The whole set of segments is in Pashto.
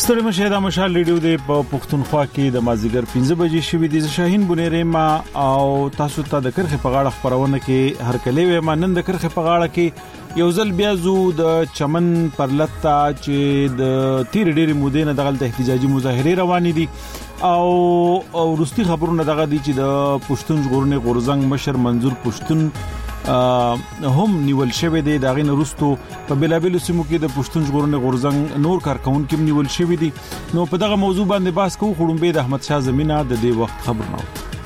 ستړي مشه د مشال ریډیو د پښتونخوا کې د مازیګر 15 بجې شوې د شاهین بنيره ما او تاسو ته د کرخه په غاړه خبرونه کې هر کله وې ما نن د کرخه په غاړه کې یو ځل بیا زو د چمن پر لتا چې د تیر ډېری مودې نه دغه احتجاجي مظاهره روانې دي او روستي خبرونه دغه دي چې د پښتون ژغورنې غورزنګ مشر منظور پښتون هم نیول شوی دی داغه نورستو په بلابل سیمو کې د پښتون ژغورنې غورزنګ نور کارکونکو نیول شوی دی نو په دغه موضوع باندې بحث کوو خړومبه د احمد شاه زمينه د دې وخت خبرونه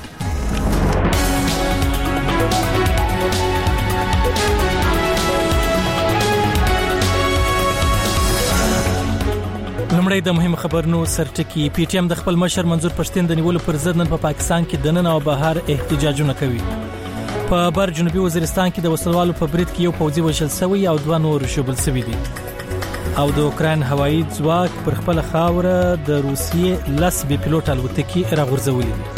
لمړی د مهم خبرونو سرټکی پی ټی ایم د خپل مشر منظور پښتون د نیولو پر ضد نن په پاکستان کې د نن او بهر احتجاجونه کوي په بر جنوبي وزیرستان کې د وسلوالو په برید کې یو پوځي وژل شوی او 2 نور شوبل شوی دي او د اوکران هوایي ځواک پر خپل خاوره د روسیې لس بي پيلوټ الوتکې راغورځولې دي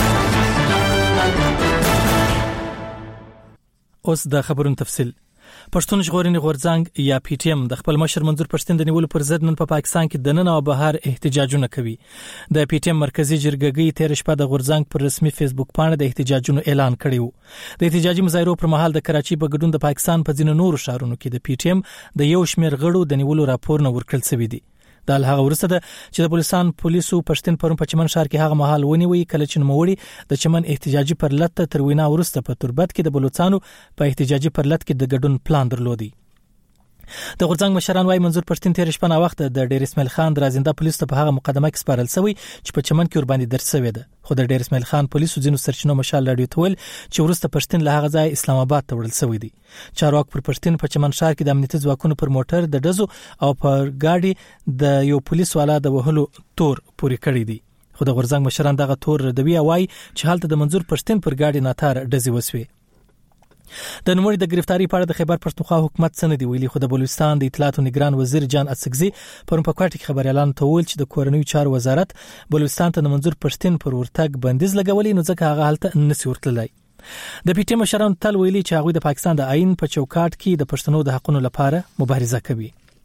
اوس د خبرونو تفصیل پښتون ژغورنې غورځنګ یا پی ټی ایم د خپل مشر منظور پښتون د نیولو پر ضد نن په پاکستان کې د نن او بهر احتجاجونه کوي د پی ټی ایم مرکزی جرګګي تیر شپه د غورځنګ پر رسمي فیسبوک باندې د احتجاجونو اعلان کړی د احتجاجي مظاهرو پر مهال د کراچي په ګډون د پاکستان په ځینو نورو ښارونو کې د پی ټی ایم د یو شمېر غړو د نیولو راپور نه ورکړل شوی دی د هغه ورسته ده چې د پولیسو پښتون پرون په چمن ښار کې هغه محل ونیوي کله چې نوموړي د چمن احتجاجي پر لټ تر وینا ورسته په تربت کې د بلوچستانو په احتجاجي پر لټ کې د ګډون پلان درلودي د غورځنګ مشران وايي منظور پښتون تیر شپه وخت د ډیر اسماعیل خان درازنده پولیسو په هغه مقدمه کې سپارل شوی چې په چمن کې ور باندې درسوي ده خو د ډیر اسماعیل خان پولیسو ځینو سرچینو مشال راډیو تول چې ورسته پښتون له هغه ځای اسلام آباد ته وړل شوی دي چارواک پر پښتون په چمن ښار کې د امنیتي ځواکونو پر موټر د دزو او پر گاډي د یو پولیس والا د وهلو تور پوری کړی دي خو د غورځنګ مشران دغه تور ردوي وايي چې حالت د منظور پښتون پر گاډي ناتار دزي وسوي د نوموړي د گرفتاری په اړه د خیبر پښتونخوا حکومت څه نه دی ویلي خو د بلوچستان د اطلاعات او نگران وزیر جان اڅکزي پرون په کوټه کې خبر اعلان تول چې د کورنیو چارو وزارت بلوچستان ته د منظور پښتون پر ورتګ بندیز لګولې نو ځکه هغه حالت نسی ورتللی د پی ټی ایم مشران تل ویلي چې هغه د پاکستان د آئین په چوکاټ کې د پښتنو د حقوقو لپاره مبارزه کوي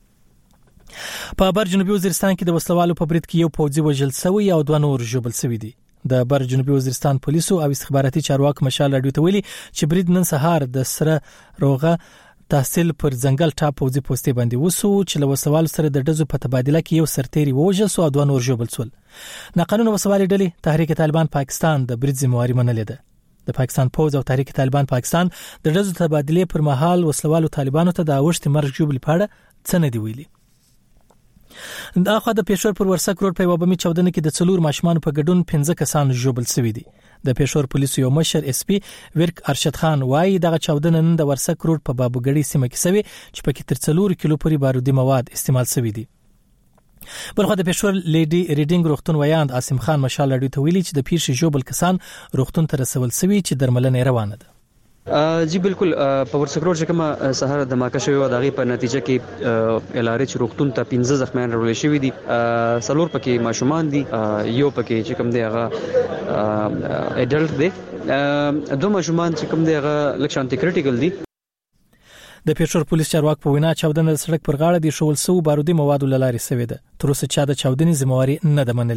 په بر جنوبي وزیرستان کې د وسلوالو په برید کې یو پوځي وژل شوی او 2 نور ژوبل شوی دي د بر جنوبي وزیرستان پولیسو او استخباراتي چارواک مشال راډیو ته ویلي چې برید نن سهار د سره روغه تحصیل پر ځنګل ټاپ پوځي پوسټي باندې وسو چې له وسوال سره د دزو په تبادله کې یو سرتيري وژل سو او 2 نور ژوبل سول ناقانونه وسوالي ډلې تحریک طالبان پاکستان د برید ذمہواری منلې ده د پاکستان پوز او تحریک طالبان پاکستان د دزو تبادله پر مهال وسوالو طالبانو ته د اوشت مرګ ژوبل پاړه څه نه دی ویلي د اخو د پېښور پر ورسک روډ په وبمي چودنه کې د څلور ماشومان په ګډون 15 کسان ژوبل شوی دي د پېښور پولیسو یو مشر اس پی ورک ارشد خان وايي دغه چودنه نن د ورسک روډ په بابوګړی سیمه کې شوی چې په کې تر 4 کیلو پورې بارودي مواد استعمال شوی دي بلخو د پېښور لیډي ریډینګ روغتون ویاند عاصم خان مشال راډیو ته ویلي چې د پیښې ژوبل کسان روغتون ته رسول شوی چې درملنه روانه ده جی بالکل په ورسکروډ چې کومه سهار د ماکه شوی و دغه په نتیجه کې الارچ روغتون ته 15 زخمیان راولې شوی دي سلور پکې ماشومان دي یو پکې چې کوم دی هغه اډلټ دی دوه ماشومان چې کوم دی هغه لکشانتي کریټیکل دي د پېښور پولیس چارواک په وینا چاودنه د سړک پر غاړه د شول سو بارودي موادو لاري سوي ده تر اوسه چا د چاودنې ذمہواری نه ده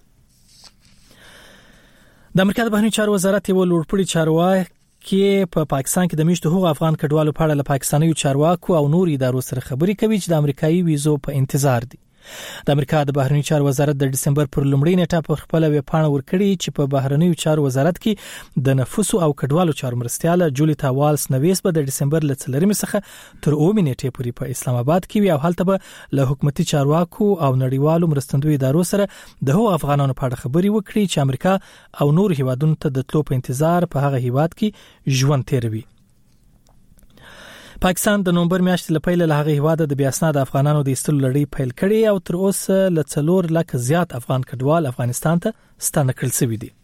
منلې د امریکا د بهرنیو چارو وزارت یو لوړپوړي چارواکي کې په پاکستان کې د میشته حقوق افغان کډوالو په اړه له پاکستانیو چارواکو او نور ادارو سره خبرې کوي چې د امریکایي ویزو په انتظار دي د امریکا د بهرنیو چارو وزارت د دسمبر پر لومړۍ نیټه په خپل ویبپاڼه ورکړي چې په بهرنیو چارو وزارت کې د نفوسو او کډوالو چارو مرستياله جولیتا والس نویس به د دسمبر ل 3 څخه تر 9 نیټې پورې په اسلام آباد کې وي او هلته به له حکومتي چارواکو او نړیوالو مرستندوی ادارو سره د هغو افغانانو په اړه خبرې وکړي چې امریکا او نور هیوادونو ته د تلو په انتظار په هغه هیواد کې ژوند تیروي پاکستان د نومبر میاشتې لپاره له هغه هیواد د بیاسناد افغانانو د ایستلو لړۍ پیل کړې او تر اوسه ل 4 لک زیات افغان کډوال افغانستان ته ستانه کړل شوي دي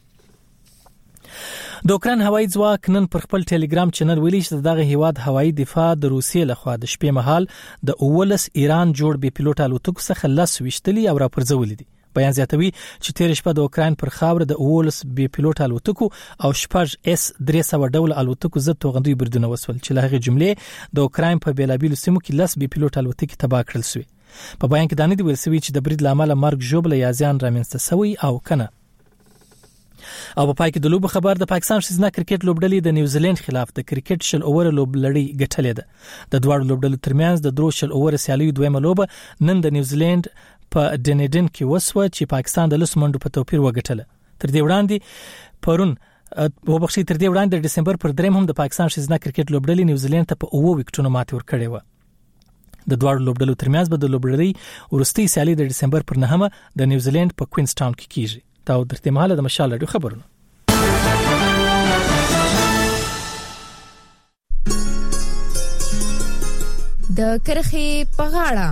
د اوکران هوایي ځواک نن پر خپل ټلګرام چینل ویلي چې دغه هیواد هوایي دفاع د روسیې لخوا د شپې مهال د اولس ایران جوړ بي پيلوټ الوتکو څخه لاس وشتلي او راپرځولې دي بیان زیاتوي چې تیر شپه د اوکران پر خاور د اولس بي پيلوټ الوتکو او شپږ اس 300 ډول الوتکو ضد توغندوی بردونه وسول چې له هغه جملې د اوکران په بیلابیلو سیمو کې لاس بي پيلوټ الوتکې تباه کړل شوې په بیان کې دانه دی ویل سوي چې د برید لامل مرګ ژوبله یا زیان رامنځته شوی او کنه. او په پای کې د لوب خبر د پاکستان ښځینه کرکټ لوبډلې د نیوزیلند خلاف د کرکټ شل اوور لوبلړۍ ګټلې ده. د دوه لوبډلو ترمنځ د درو شل اوور سیالیو دویمه لوبه نن د نیوزیلند په ډنیډن کې وسوه چې پاکستان د 10 منډو په توپیر وګټله. تر دې وړاندې د دسمبر پر 3 هم د پاکستان ښځینه کرکټ لوبډلې نیوزیلند ته په 9 وکټونو ماتې ورکړې و. د دوه لوبډلو ترمنځ به د لوبډلۍ ورستۍ سیالي د دسمبر پر 9 د نیوزیلند په کوینز ټاون کې کیږي. دا درته مهاله د مشال رادیو خبرونه. د کرخي پغاړه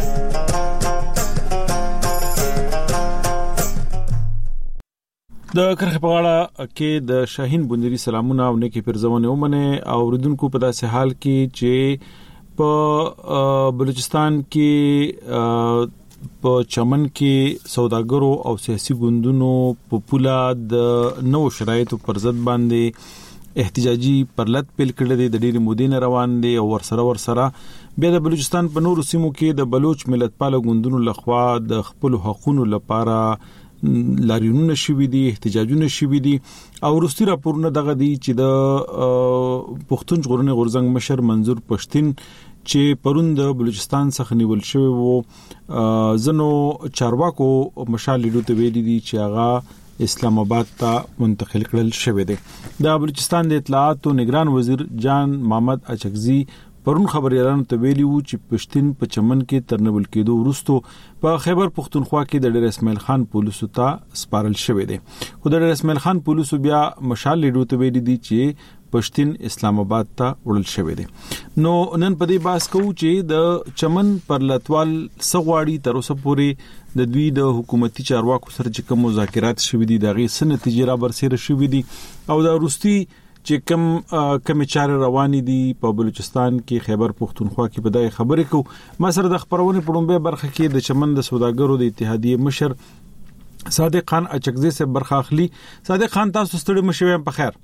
د کرخي پغاړه کې د شاهین بندري سلامونه او نیکی پرځونه ومنه او ردونکو په داسې حال کې چې په بلوچستان کې په چمن کې سوداګرو او سیاسي ګوندونو په پولا د نو شرایطو پر ضد باندې احتجاجي پرلط پیل کړل دي د ډېری مودې روان دي او ورسره بیا د بلوچستان په نورو سیمو کې د بلوچ ملتپال ګوندونو لخوا د خپل حقوقو لپاره لاریونونه شوي دي، احتجاجونه شوي دي او وروستي راپورونه دغه دي چې د پښتون ژغورنې غورځنګ مشر منظور پښتين چې پرون د بلوچستان څخه نیول شوی وو زنو چارواکو مشال لیدو ته ویلي دي چې هغه اسلام آباد ته منتقل کړل شوی دی. د بلوچستان د اطلاعات او نگران وزیر جان محمد اچکزي پرون خبريالانو ته ویلي وو چې پښتين په چمن کې ترنبل کېدو وروسته په خیبر پختونخوا کې د ډېر اسماعیل خان پولیسو ته سپارل شوی دی. خو د ډېر اسماعیل خان پولیسو بیا مشال لیدو ته ویلي دي چې پښتين اسلام آباد ته وړل شوی دی. نو نن په دې باس کوو چې د چمن پر لټوال سغواړي تر اوسه پورې د دوی د حکومتي چارواکو سره چې کوم مذاکرات شوي دي دغه سن نتیجې را برسېره شوي دي او دا روستي چې کوم چارې روانې دي په بلوچستان کې خیبر پختونخوا کې په دغه خبرې کو ما سره د خبرونه پړومبه برخه کې د چمن د سوداګرو د اتحادیې مشر صادق خان اچکزي سے برخه اخلي. صادق خان تاسو ستړي مشوي په خیر.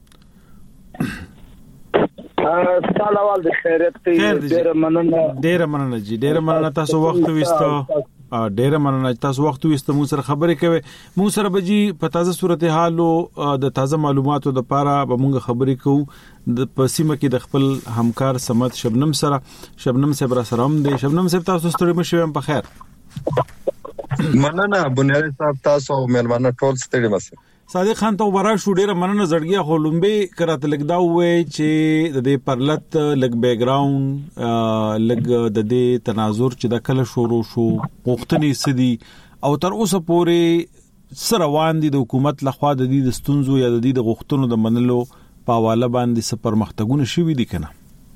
سلام د خیرت ډیر مننه جی ډیر مننه تاسو وخت وستو ډیر مننه تاسو وخت وستو مو سره خبرې کوي مو سره بجی په تازه صورتحال او د تازه معلوماتو د پاره به مونږ خبرې کوو د پسیمه کې د خپل همکار سمت شبنم صاحب سره هم دی. شبنم صاحب تاسو ستړي مشوي په خیر. مننه بنیادی صاحب تاسو مهربانه ټول ستړي مشه. صادق خان ته ورا شو ډیره مننه زړګیا خولمبه کراته لګدا وې چې د دې پرلط لګ بیک گراوند لګ د دې تناظر چې د کله شروع شو غوښتنې سدي او تر اوسه پورې سره روان دي د حکومت لخوا د دې ستونزو یا د دې د غوښتنو د منلو په حواله باندې سفر مختګونه شوي دي کنه.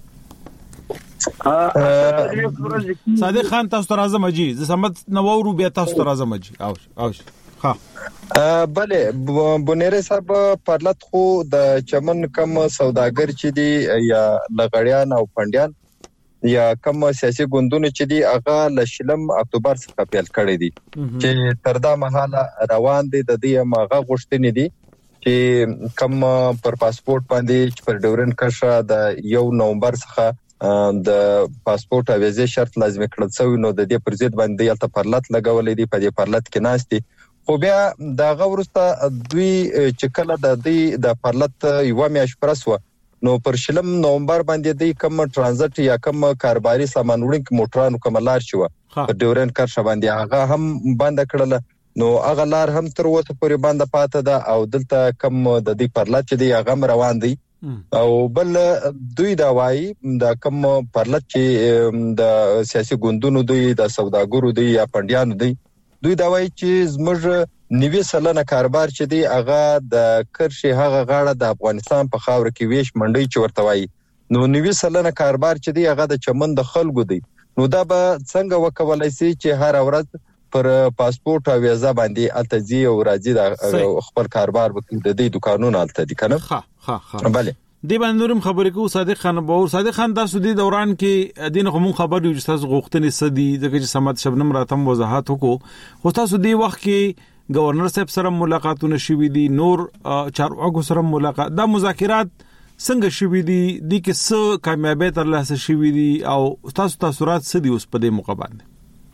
صادق خان تاسو ته راځم اجي ز سمت نوورو بیا تاسو ته راځم اجي او ها بله بنيره صاحب پرلط خو د چمن کم سوداګر چې دي یا لغړیان او پندیان یا کم سیاسي ګوندونه چې دي هغه لشلم اکتوبر څخه پیل کړی دي چې تر دا مهاله روان دي د دې ماغه غوښتنې دي چې کم پر پاسپورت باندې پر ډورن کښه د 1 نومبر څخه د پاسپورت او ویزه شرط لازم کړل شوی نو د دې پر ضد باندې یلته پرلط لګولې دي په دې پرلط کې ناشتي خو بیا دا غورسته دوی چې کله د دې د پرلط یو میاش پرسو نو پر شلم نومبر باندې د کوم ترانزیت یا کوم کاروباري سامان وړونکو موټرانو کوملار شو په ډورن کښه باندې هغه هم بند کړل نو هغه لار هم تر اوسه پورې بند پاتې ده او دلته کوم د دې پرلط چې دی هغه روان دي او بل دوی دا وایي دا کوم پرلط چې د سیاسي ګوندونو دوی د سوداګرو دوی یا پندیانو دوی دا وایي چې زموږ 90% کاروبار چې دی هغه د کرشي هغه غاړه د افغانستان په خاور کې ویش منډي چې ورته وایي نو 90% کاروبار چې دی هغه د چمن د خلکو دی نو دا به څنګه وکولای شي چې هر ورځ پر پاسپورت او ویزا باندې التزی او راځي د خپل کاروبار وکړي د دې دکانونو الته دي کنه ها بله دی باندې خبرې کو صادق خان باور صادق خان تاسو د دوران کې دین خو مون خبر یو چې تاسو غوښتنې سدي ځکه چې سمات شبنم راتم وضاحت وکړو خو تاسو دی وخت کې گورنر صاحب سره ملاقاتونه شوي دي نور چارواکو سره ملاقات دا مذاکرات څنګه شوي دي د کې څه کامیابی ترلاسه شوي دي او تاسو تاثیرات څه دي اوس په دې موقع باندې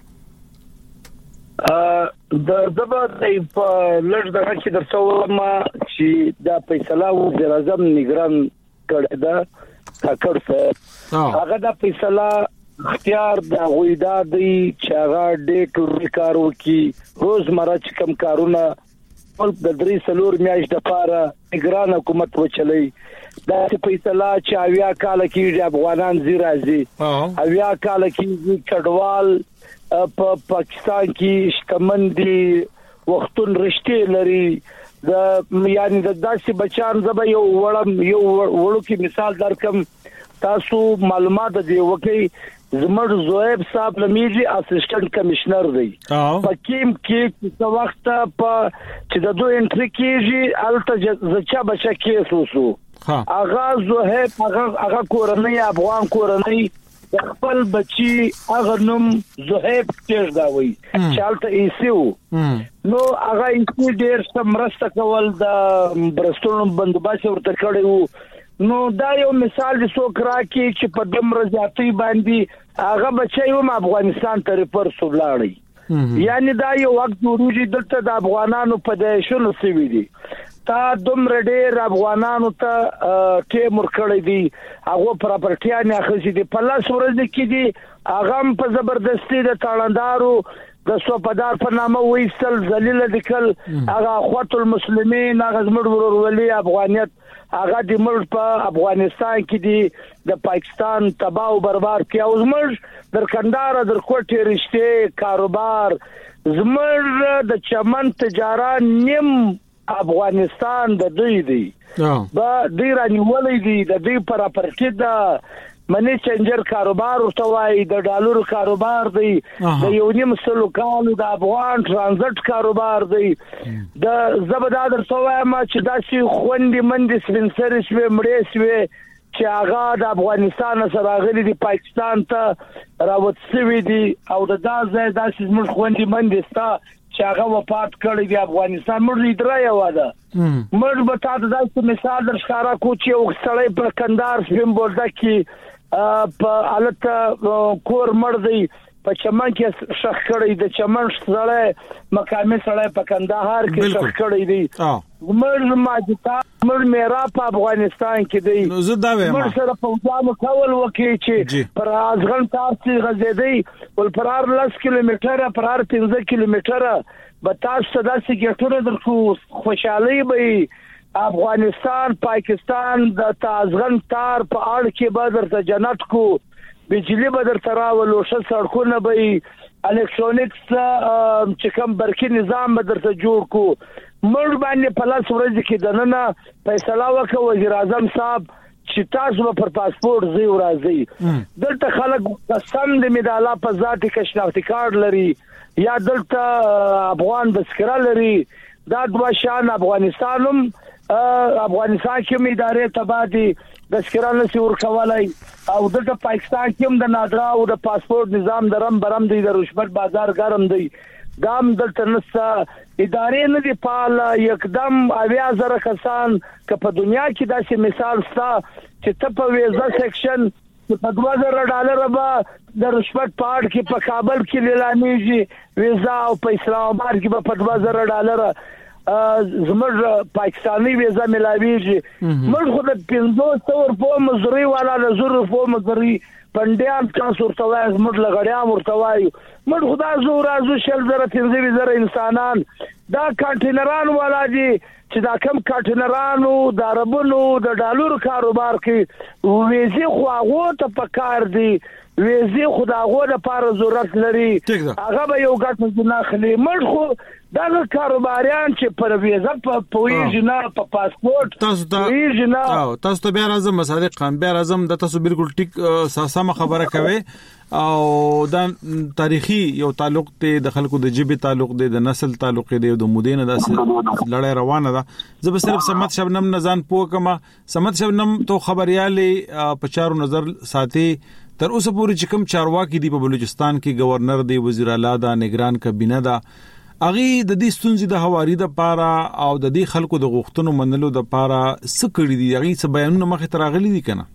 د زبر په لږ دغه کې درڅو ما چې دا فیصله وزیر اعظم نگران کړی دا کاکړ څه هغه دا فیصله اختیار د غویدا دی چې هغه ډېر ټول کار وکي روزمره چې کم کارونه خپل د 3 میاشتې لپاره نگران حکومت وچلي دا فیصله چې اویا کال کې افغانان زی راځي اویا کال کې کډوال په پاکستان کې شتمن دي وختون رښتې لري د یعنی د داسې بچان زبې یو وړو کې مثال درکم تاسو معلومات دی وکي زمر زویب صاحب لمیجی اسسټنټ کمشنر دی پکیم کې څو وخت په چې د دوه انټری کېږي الته ځچا بچا کیس وسو اغا زویب اغا کورنۍ افغان کورنۍ خپل بچي اغه نوم زویب تیر دا وای چالت ایسیو نو اغا ایسی ډیر سمرسته کول د برستون بندوباسي ورته کړیو نو دا یو مثال د سوکرا کې چې په دمر ذاتی باندې هغه بچي هم افغانستان ته پر سولاړي یعنی دا یو وخت ورودي دلته د افغانانو په دیشونو سوي دي تا دمر ډېر افغانانو ته کې مرکړې دي هغه پراپرټیا نه اخلي دي په لاس ورځ کې دي هغه په زبردستی د تاړندارو د سوپدار په نامه وېستل ذلیل دکل هغه اخوات المسلمین هغه زموږ ورولي افغانیت هغه د ملک په افغانستان کې دي د پاکستان تباہ او برباد کې او زموږ در کندهار در کوټې رشته کاروبار زموږ د چمن تجارت نیم افغانستان د دوی دی با دوی رانیولې دي د دوی پراپرټي د منی چنجر کاروبار ورته وای د ډالر کاروبار دی د یو نیم سلو کالو د افغان ترانزیت کاروبار دی د زبدادر سوای ما چې داسي خوندې مندې سپنسرې شوي مړې شوي چې هغه د افغانستان سره غلي دی پاکستان ته راوت شوی دی او د داسې زموږ خوندې مندې ستا چې هغه وفات کړی دی افغانستان موږ دریا واده موږ به تاسو داسې مثال در ښکارا کو چې یو سړی په کندهار سپین بولده کې په حالت کور مړ دی په چمن کې شخ کړی د چمن سره مقامي سره په کندهار کې شخ کړی دی موږ ماجتا موږ میرا په افغانستان کې دی نو زه دا وایم موږ سره په ځانو کول وکي چې پر ازغن تاسو غزيدي ول پرار 10 کیلومتره پرار 15 کیلومتره به تاسو داسې ګټور درکو خوشحالي به افغانستان پاکستان د تازغن تار په اړه کې بدر ته جنت کو بجلی بدر تراول او ش سړکونه به الکترونیکس چې کوم برقي نظام بدر ته جوړ کو مړ باندې په لاس ورځ کې دننه فیصله وکړ وزیر اعظم صاحب چې تاسو پر پاسپورت زی ورازي دلته خلک قسم دې مداله په ذاتي کشناختی کارت لري یا دلته افغان بسکره لري دا دوه شان افغانستانم افغانستان کې ادارې تبادي بسکرانه سی ورکولای او د پاکستان کې د نادرا او د پاسپورت نظام درم برم دی د رشوت بازار ګرم دی دام دلته نستا ادارې نه دی پال یکدم 20000 کسان که په دنیا کې داسې مثال ستا چې ته په ویزا سیکشن په $2000 به د رشوت پاړ کې په کابل کې لیلانیږي ویزا او په اسلام آباد کې په $2000 زموږ پاکستانی ویزا ملاویږي موږ خو د 500 په مزري والا د 0 مزري پندیان تاسو ورتوای موږ لغړیا ورتوای موږ خدا زو رازو شل زره 30 زره انسانان دا کانټینران والا دي چې دا کم کانټینرانو د عربونو د ډالر کاروبار کې ویزه خو هغه ته پکار دي ویزه خداغو د پاره ضرورت لري هغه به یو ګټ نه خلی مړ خو دا کاروباریان چې پر ویزه په پویږي نه په پاسپورت تاسو ته بیا راځم صادق خان بیا راځم د تاسو بالکل ټیک سم خبره کوي او دا تاریخي یو تعلق ته د خلکو د جبه تعلق دی د نسل تعلق دی د مودینه د لړۍ روانه ده زه به صرف سمت شبنم نزان پوکما سمت شبنم تو خبريالي په چارو نظر ساتي تر اوسه پورې چې کوم چارواکي دی په بلوچستان کې گورنر دی وزیر اعلی دا نگران کابینه دا اغي د دې ستونزې د حواري د پاره او د دې خلکو د غوښتنو منلو د پاره سکړی دي اغي څه بیانونه مخه تراغلي دي کنه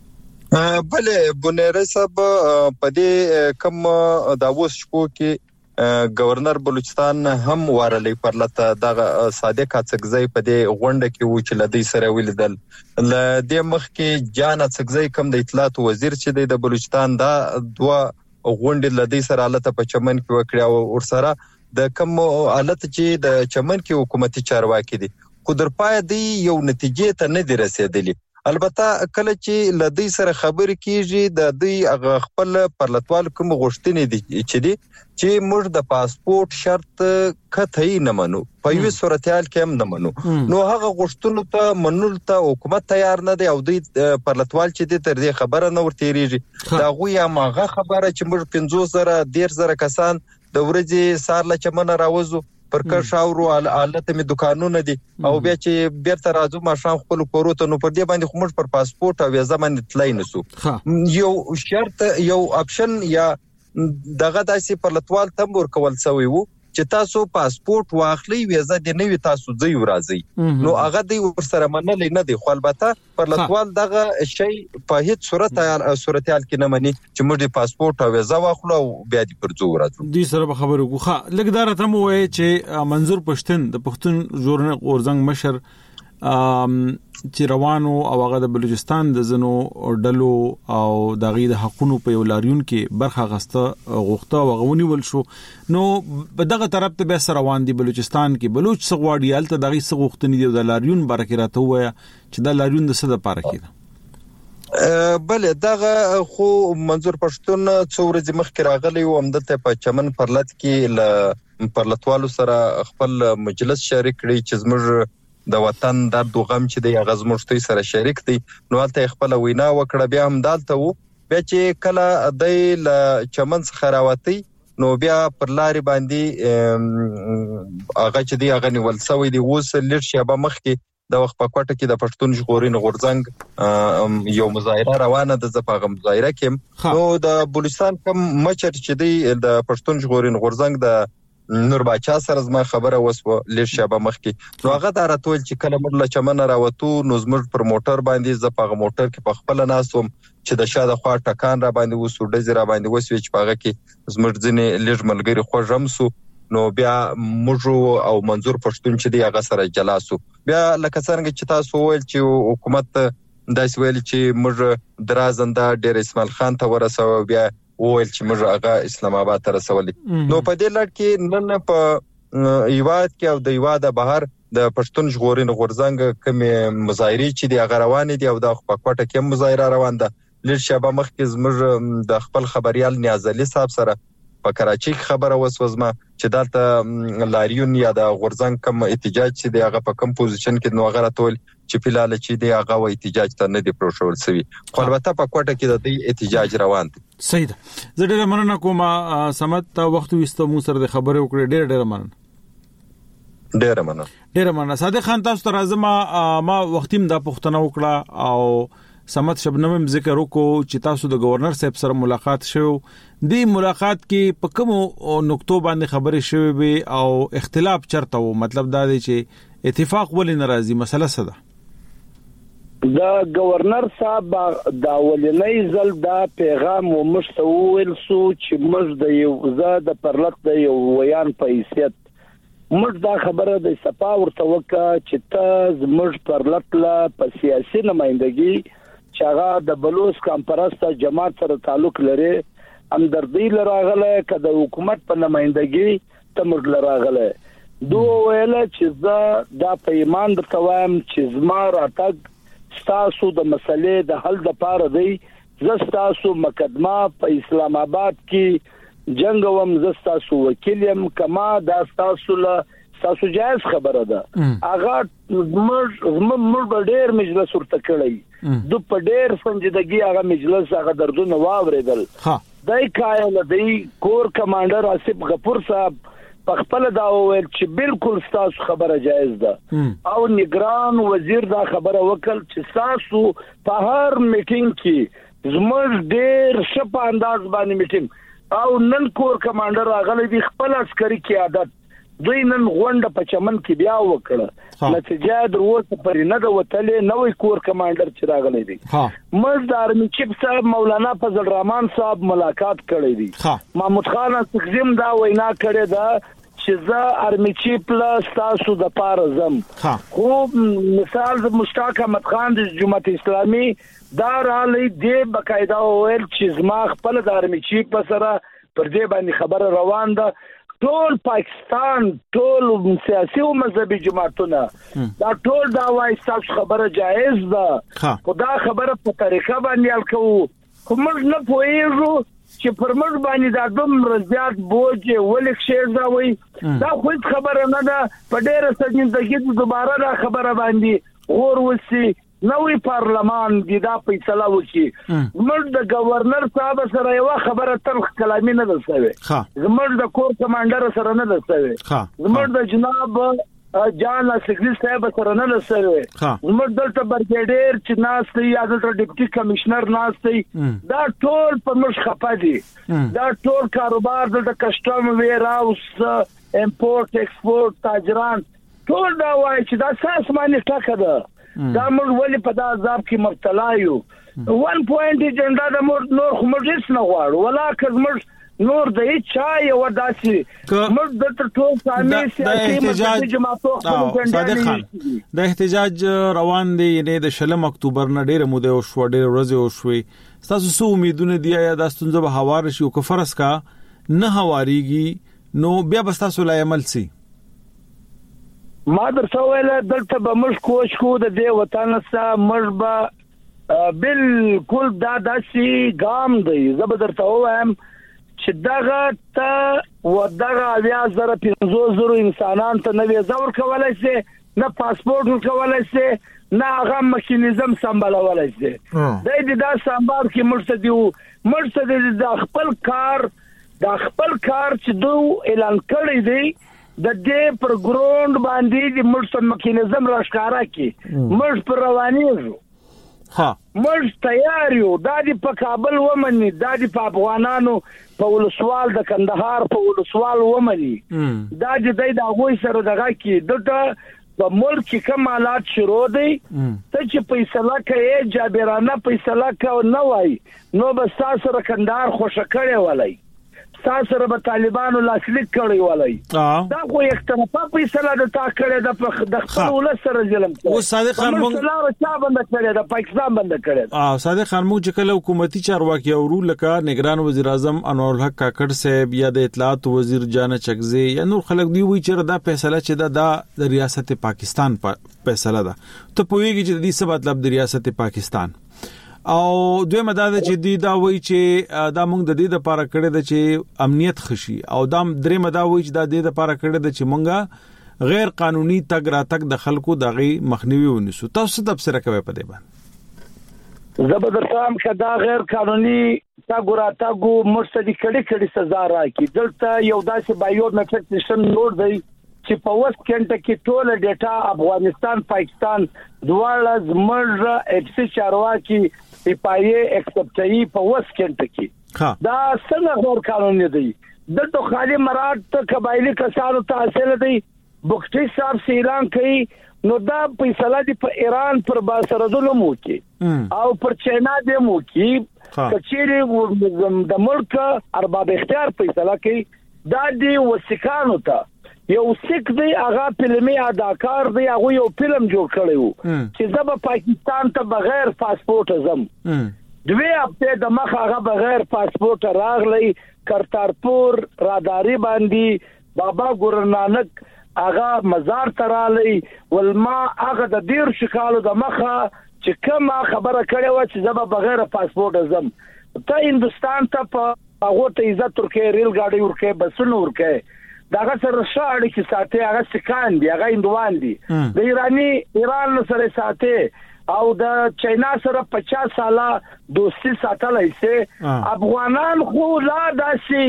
بله بنيره صاحب په دې کوم داوس شپو کې گورنر بلوچستان هم وارلې پرلته دغه صادق اڅکزی په دې غونډه کې و چې لدی سره ولیدل ل دې مخ کې جان اڅکزی کوم د اطلاعات وزیر چې د بلوچستان دا دوه غونډې لدی سره حالت په چمن کې وکړه او ورسره د کوم حالت چې د چمن کې حکومتي چارواکي دي خو در پای دی یو نتیجې ته نه دی رسیدلی البته کله چې لدی سره خبرې کیږي د دوی خپل پرلتوال کوم غوښتنې دي چې موږ د پاسپورت شرط کته نه منو په یوه صورتحال کې هم نه منو نو هغه غوښتنو ته منل ته حکومت تیار نه دی او دوی پرلتوال چې د تر دې خبره نه ورتېریږي دا غو یا ماغه خبره چې موږ 50,000 کسان د ورځې سار له چمن راوځو پر کار شاورو حالت می دکانونه دي او بیا چې بیرته راځو ما شام خپل کوروته نو پر دې باندې خو موږ پر پاسپورت او ویزه باندې تلای نسو یو شرط یو اپشن یا دغه داسې پرلتوال تم ورکول سوی وو چې تاسو پاسپورت واخلي ویزه دې نه وي تاسو ځي ورازي نو هغه دی ورسره منل نه دی خو البته پرلتوال دغه شی په هیڅ صورتحال کې نه مني چې موږ پاسپورت او ویزه واخلو او بیا دې پر ځو ورازو دې سره خبرو کوخه لګدار ته مو وای چې منظور پښتون د پښتون ژورنال اورزنګ مشر چې روانو او هغه د بلوچستان د زنو ډلو او د غي د حقونو په ولاریون کې برخه غسته غوښته وغونی ول شو نو په دغه طرف ته به روان دي بلوچستان کې بلوچ سغواړي الته دغه سغوښتنی دی د لاریون برکه راته وای چې د لاریون د څه د پاره کېده بله دغه خو منظور پښتون څو ورځې مخکې راغلی و همدلته په چمن پرلت کې ل پرلتوالو سره خپل مجلس شریک کړی چې زموږ د وطن درد او غم چې د غزمشتي سره شریک دي نو هلته خپل وینا وکړه بیا هم دالته وو بیا چې کله د چمن څخه راوتی نو بیا پر لاري باندې هغه چې دی هغه نیول سوی دی اوس لږ شیبه مخکې د وخت په کوټه کې د پښتون ژغورنې غورځنګ یو مظاهره روانه ده د پاغه مظاهره کې نو د بلوچستان کوم مشر چې دی د پښتون ژغورنې غورځنګ د نور باچا سره زما خبره وسو لږ شابه مخکې نو هغه دا راتول چې کله موږ له چمن راوتو نو زموږ پر موټر باندې ز په موټر کې په خپل ناسوم چې د شاده خوا ټکان را باندې وسو ډزې را باندې وسوي چې پاغه کې زموږ ځنې لږ ملګری خوږم سو نو بیا موږ او منظور پښتون چې دی هغه سره جلاسو بیا لکه څنګه چې تاسو ویل چې حکومت داسې ویل چې موږ درازنده ډیر اسماعیل خان ته ورسو بیا ویل چې موږ هغه اسلام آباد ته رسولي نو په دې لړ کې نن په ایواد کې او د ایواد بهر د پښتون ژغورنې غورځنګ کوم مظاهره چې دی هغه روان دي او د په کوټه کې مظاهره روان ده لږ شابه مخکې زموږ د خپل خبريال نیاز علي صاحب سره په کراچۍ خبره وسوځما چې دلته لاریون یا د غورځنګ کوم احتجاج چې دی هغه په کوم پوزیشن کې نو هغه راتول چې فلال چې دی هغه و احتجاج ته نه دی پروشول سوي خو البته په کوټه کې د دې احتجاج روان دي صحیح ده زه ډېر مننه کوم سمت تا وخت وستو مو سره د خبرې وکړې ډېر مننه صادق خان تاسو ته راځم ما وختیم دا پښتنه وکړه او سمت شبنم ذکر وکړو چې تاسو د گورنر صاحب سره ملاقات شو دی ملاقات کې په کوم نقطو باندې خبرې شوې وي او اختلاف چرته وو مطلب دا دی چې اتفاق ولې ناراضي مسله څه ده د گورنر صاحب دا ولنۍ زل دا پیغام ومشتول سو چې مش د یو زاد پرلط د یو ویان په حیثیت مش دا خبره د صفا ورته وکا چې تاسو مش پرلط لا په سیاسي نمائندګي چې هغه د بلوچ کانفرنس جماعت سره تعلق لري همدردی لراغله کده حکومت په نمائندګي تمر لراغله دوه ویل چې دا په ایمان د توام چې زما راتګ ستاسو د مسلې د حل د پاره دی زستاسو مقدمه په اسلام آباد کې جنگ وم زستاسو وکیلم کما دا ستاسو تاسو جایز خبره ده هغه موږ ډېر مجلس ورته کړی د په ډېر سنجیدګي هغه مجلس هغه دردونه واوریدل دای کایل دی کور کمانډر آصف غفور صاحب په خپل دا ویل چې بالکل تاسو خبره جایز ده او نگران وزیر دا خبره وکړ چې تاسو په هر میټینګ کې زموږ ډېر شپ انداز باندې میټینګ او نن کور کمانډر راغلی دی خپل عسکري قیادت دوی نن غونډه په چمن کې بیا وکړه نتیجه دروازه پرې نه د وتلې نوې کور کمانډر چې راغلی دی مز د آرمي چیف صاحب مولانا فضل الرحمن صاحب ملاقات کړی دی محمود خان تقسیم دا وینا کړې ده چې زه آرمي چیف له تاسو د پاره زم خو مثال د مشتاق احمد خان د جماعت اسلامي دا رالی دی بقاعده ویل چې زما خپل د آرمي چیف په سره پر دې باندې خبره روان ده ټول پاکستان ټول سیاسي او مذهبي جماعتونه دا ټول دا وایي تاسو خبره جایز ده خدا خبره په طریقه باندې الکو کوم نه پوهیږو چې پر موږ باندې دا دومره زیات بوج ولې شي دا خو خبره نه ده په ډېر سندګي دوباره دا خبره باندې غور وسی نوې پارلمان دی دا فیصله وکړي موږ د گورنر صاحب سره یو خبره تلخ کلامي نه دسوي موږ د کور کمانډر سره نه دسوي موږ د جناب جان سیکرټری صاحب سره نه دسوي موږ دلته برګیډیر چې ناس دی یا دلته ډیپټي کمشنر ناس دی دا ټول په موږ خپه دي دا ټول کاروبار د کسٹم ویر هاوس امپورټ ایکسپورټ تاجران ټول دا وایي چې دا ساسمانه ټاکه ده دا موږ ولې په دا عذاب کې مبتلا یو 1 پوینټ ایجنډا د نور خو موږ هیڅ نه غواړو ولاکه موږ نور د چا یو داسي موږ د ټول سامي سیاسي جماعتونو د احتجاج روان دي نه د 16 اکتوبر نه ډیره موده او شو ډیره ورځې او شوي تاسو سو امیدونه دی یا د ستونزه به هوار شي او کفرس کا نه هواريږي نو بیا بس تاسو لا عمل سي ما درته ویل دلته به موږ کوښ کوو د دې وطن سره موږ به بالکل دا داسي ګام دی زه به درته وایم چې دغه ته ودغه 1500 انسانان ته نه ویزه ورکولای شي نه پاسپورت ورکولای شي نه هغه میکانیزم سمبالولای شي د دې دا سمبال کې مرسته د خپل کار چې دوی اعلان کړی دی د دې پر ګراوند باندې د مرسته میکانیزم راښکارا کی مرز پر روانیږي مرز تیار یو د دې په کابل ومني د دې په افغانانو په ولسوال د کندهار په ولسوال ومني دا د هغوی سره دغه کی دغه په ملک کوم حالات شروع دي ته چې فیصله کوي جابرانه فیصله کوي نه وای نو بس تاسو کندهار خوشا کړي ولای تاسو به طالبانو لاسلیک کړی ولای دا خو یک طرفه فیصله د تا کړی د خپل ولس سره ظلم کوي او صادق خان موږ چا بند کړی د پاکستان بند کړی صادق خان موږ چې کله حکومتي چارواکي او لکه نگران وزیر اعظم انور الحق کاکړ صاحب یا د اطلاعات وزیر جان چغزی یا نور خلک دی وی چې دا فیصله چې د ریاست پاکستان فیصله ده ته پوهیږي چې د دې څه مطلب د ریاست پاکستان او دوی مداده چې دی دا وایي چې دا موږ د دې لپاره کړی د چې امنیت خشي او دا درې مدا وایي چې دا د دې لپاره کړی د چې موږ غیر قانوني تګ راتګ د خلکو دغه مخنیوي ونیسو تاسو تفسیر کوي په دې باندې زبردستام کدا غیر قانوني تګ راتګ مرستدي کړي سزا راکړي دلته یو داسې بایومټریک سیستم نور دی چې په وست کنټ کې ټول ډیټا افغانستان پاکستان دواړه زمرجه اکسي چارواکي پایې ایکسپټي په وست کنټ کې دا څنګه غیر قانوني دی دلته خالي مراد ته قبایلی کسانو ته حاصل دی بوکټي صاحب اعلان کړي نو دا فیصله دی په ایران پر باسر ظلم وکي او پر چاینا د موکي کچېری د ملک ارباب اختیار فیصله کوي دا دی وسکانو ته یو سیک دی هغه فلمي اداکار دی هغه یو فلم جوړ کړی وو چې زب پاکستان ته بغیر پاسپورت ازم دوی هفته د مخ هغه بغیر پاسپورت راغلی کرتارپور راداري باندې بابا ګورنانک هغه مزار ترالی ولما هغه د ډیر شکالو د مخه چې کومه خبره کړې و چې زب بغیر پاسپورت ازم ته هندستان ته په هغه ته عزت ورکې ریل ګاډي ورکې بسونه ورکې داغه سره شاړي چې ساتي هغه سکان دی هغه اندوان دي د ایران سره ساتي او د چاینا سره 50 ساله دوستي ساتلای شي افغانان خو لا داسي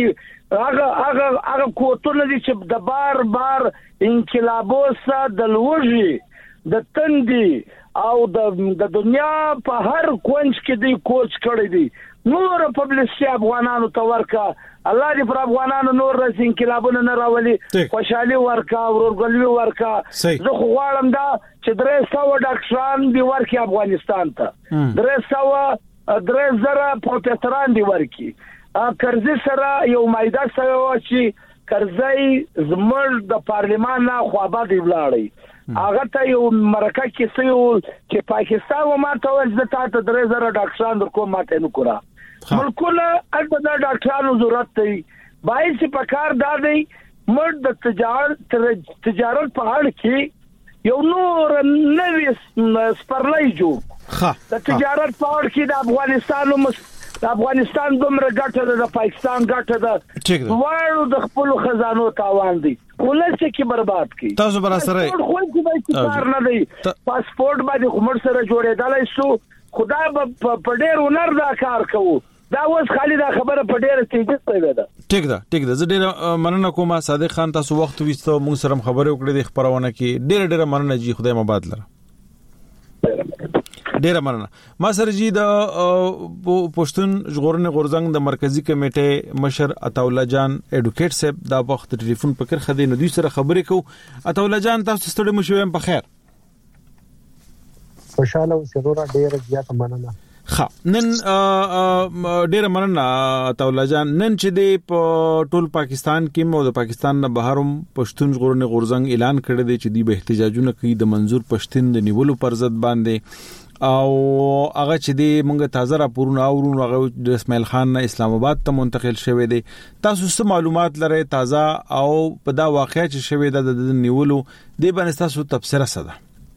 هغه کوټونه دي چې د بار انقلابوسه د لوږي د تندي او د دنیا په هر کونج کې دی کوچ کړی دی نور پبلشي افغانانو ته ورکا الله دې پر افغانانو نور رس انقلابونه نه راولي خوشحالي ورکا ورورګلوي ورکا زه خو غواړم دا چې 300 ډاکټران دی ورکي افغانستان ته 300 پروفیسوران دی ورکي کرزي سره یو مایده سره چې کرزي زمړ د پارلیمان نه خوابه دی ولاړی هغه ته یو مرکه کې سيو چې پاکستان و ماته ول د تاسو 300 ډاکټران درکو ماته نو کړه ملکونه البته د ډاکټرانو ضرورت دی باید چې په کار دادی مرد د تجارت په اړه کې یو نور نوې سپرلای جوړ د تجارت په اړه کې د افغانستان دومره ګټه د پاکستان ګټه ده وایو د خپل خزانو تاوان دي ولڅ کې برباد کی تاسو بر سره خو کې کار نه دی پاسپورت باندې عمر سره جوړېدلای شو خدای په ډېر ونر دا کار کوو دا اوس خالي دا خبره په ډېر تیزه پیدا ده ټیک ده زه ډېر مننه کوم صادق خان تاسو وخت وستو موږ سره خبرې وکړې د خبرونه کې ډېر مننه جی خدای مباد لره ډیره مننه ما سره جی د پښتون ژغورنې غورځنګ د مرکزی کمیټې مشر عطاالله جان اډوکیټ صاحب دا وخت ټلیفون پکړ خدي نو دوی سره خبرې کو عطاالله جان تاسو ستړي مو شوم په خیر خوشاله اوسئ ورته ډیره زیاته مننه نن ډیره مننه عطاالله جان نن چې د ټول پاکستان کې مو د پاکستان نه بهروم پښتون ژغورنې غورځنګ اعلان کړی دی چې دی به احتجاجونه کوي د منظور پښتون د نیولو پر ضد باندې او هغه چې دی مونږه تازه راپورونه اورو هغه د اسماعیل خان نه اسلام آباد ته منتقل شوی دی تاسو څه معلومات لرئ تازه او په دا واقعیا چې شوی د نیولو دی باندې تاسو تفسیر سره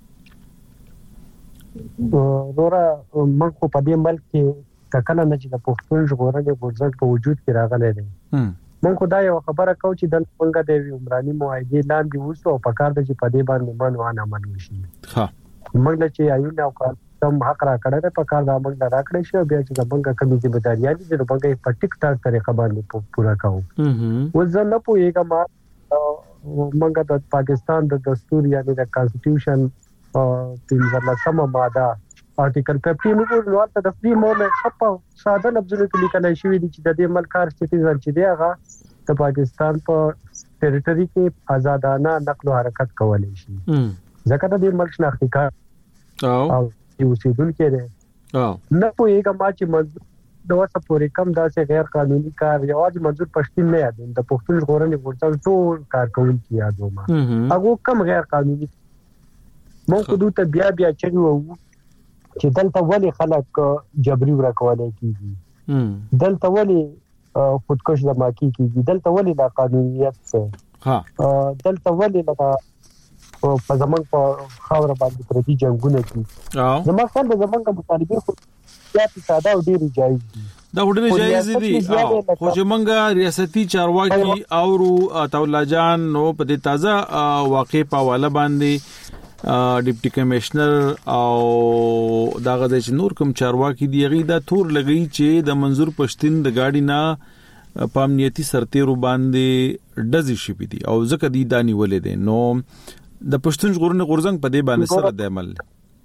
ورا موږ په دې ملک کې کله نه چې د پښتون ژغورنې غورځنګ په وجود کې راغلی دی موږ خدای یو خبره کو چې د څنګه د عمراني معاهدې لاندې وسو او په کار د چې په دې باندې باندې عمل وشي موږ چې ایو نه کوم حق را کړل په کار دا موږ را کړی شو بیا چې موږ کومې ځمېداري دي د موږ په ټیک ټاک طریقه باندې پورا کوو وځه نه پوهیږم موږ د پاکستان د دستور یعنی د کانسټیټیوشن په ماده آرټیکل 15 نو ورته د فری مومنت په ساده لفظونو کې لیکل شوی دی چې د دې ملک هر سټیزن چې دی هغه د پاکستان په ټریټوري کې آزادانه نقل او حرکت کولای شي ځکه د دې ملک شناختی کارت او یو سیدل کې دی نه پوهیږم چې منظور د وسه پورې کم داسې غیر قانوني کار یوازې منظور پښتون نه یاد د پښتون ژغورنې غورځنګ ټول کارکونکو یادوم هغه کم غیر قانوني مونږ خو ته بیا چغي وو چې دلته ولې خلک جبري ورکولای کیږي دلته ولې خودکش زما کیږي دلته ولې د قانونیت څخه دلته ولې د په زمون په خاور باندې پردي جنگونه کوي زما خپل د زمون د مطالبه خو بیا ساده او ډیر جایز دي دا ډیر جایز دي خو چې مونږه ریاستي چارواکي او عطاالله جان نو په دې تازه واقع په حواله باندې ډیپټي کمشنر او داغه د نور کوم چارواکي دی غي دا تور لګی چې د منظور پښتون د گاډي نه په امنیتي سرتیرو باندې ډزې شي دي او ځکه دی دانی ولې دي نو د پښتون ژغورنې غورځنګ په دې باندې سره د عمل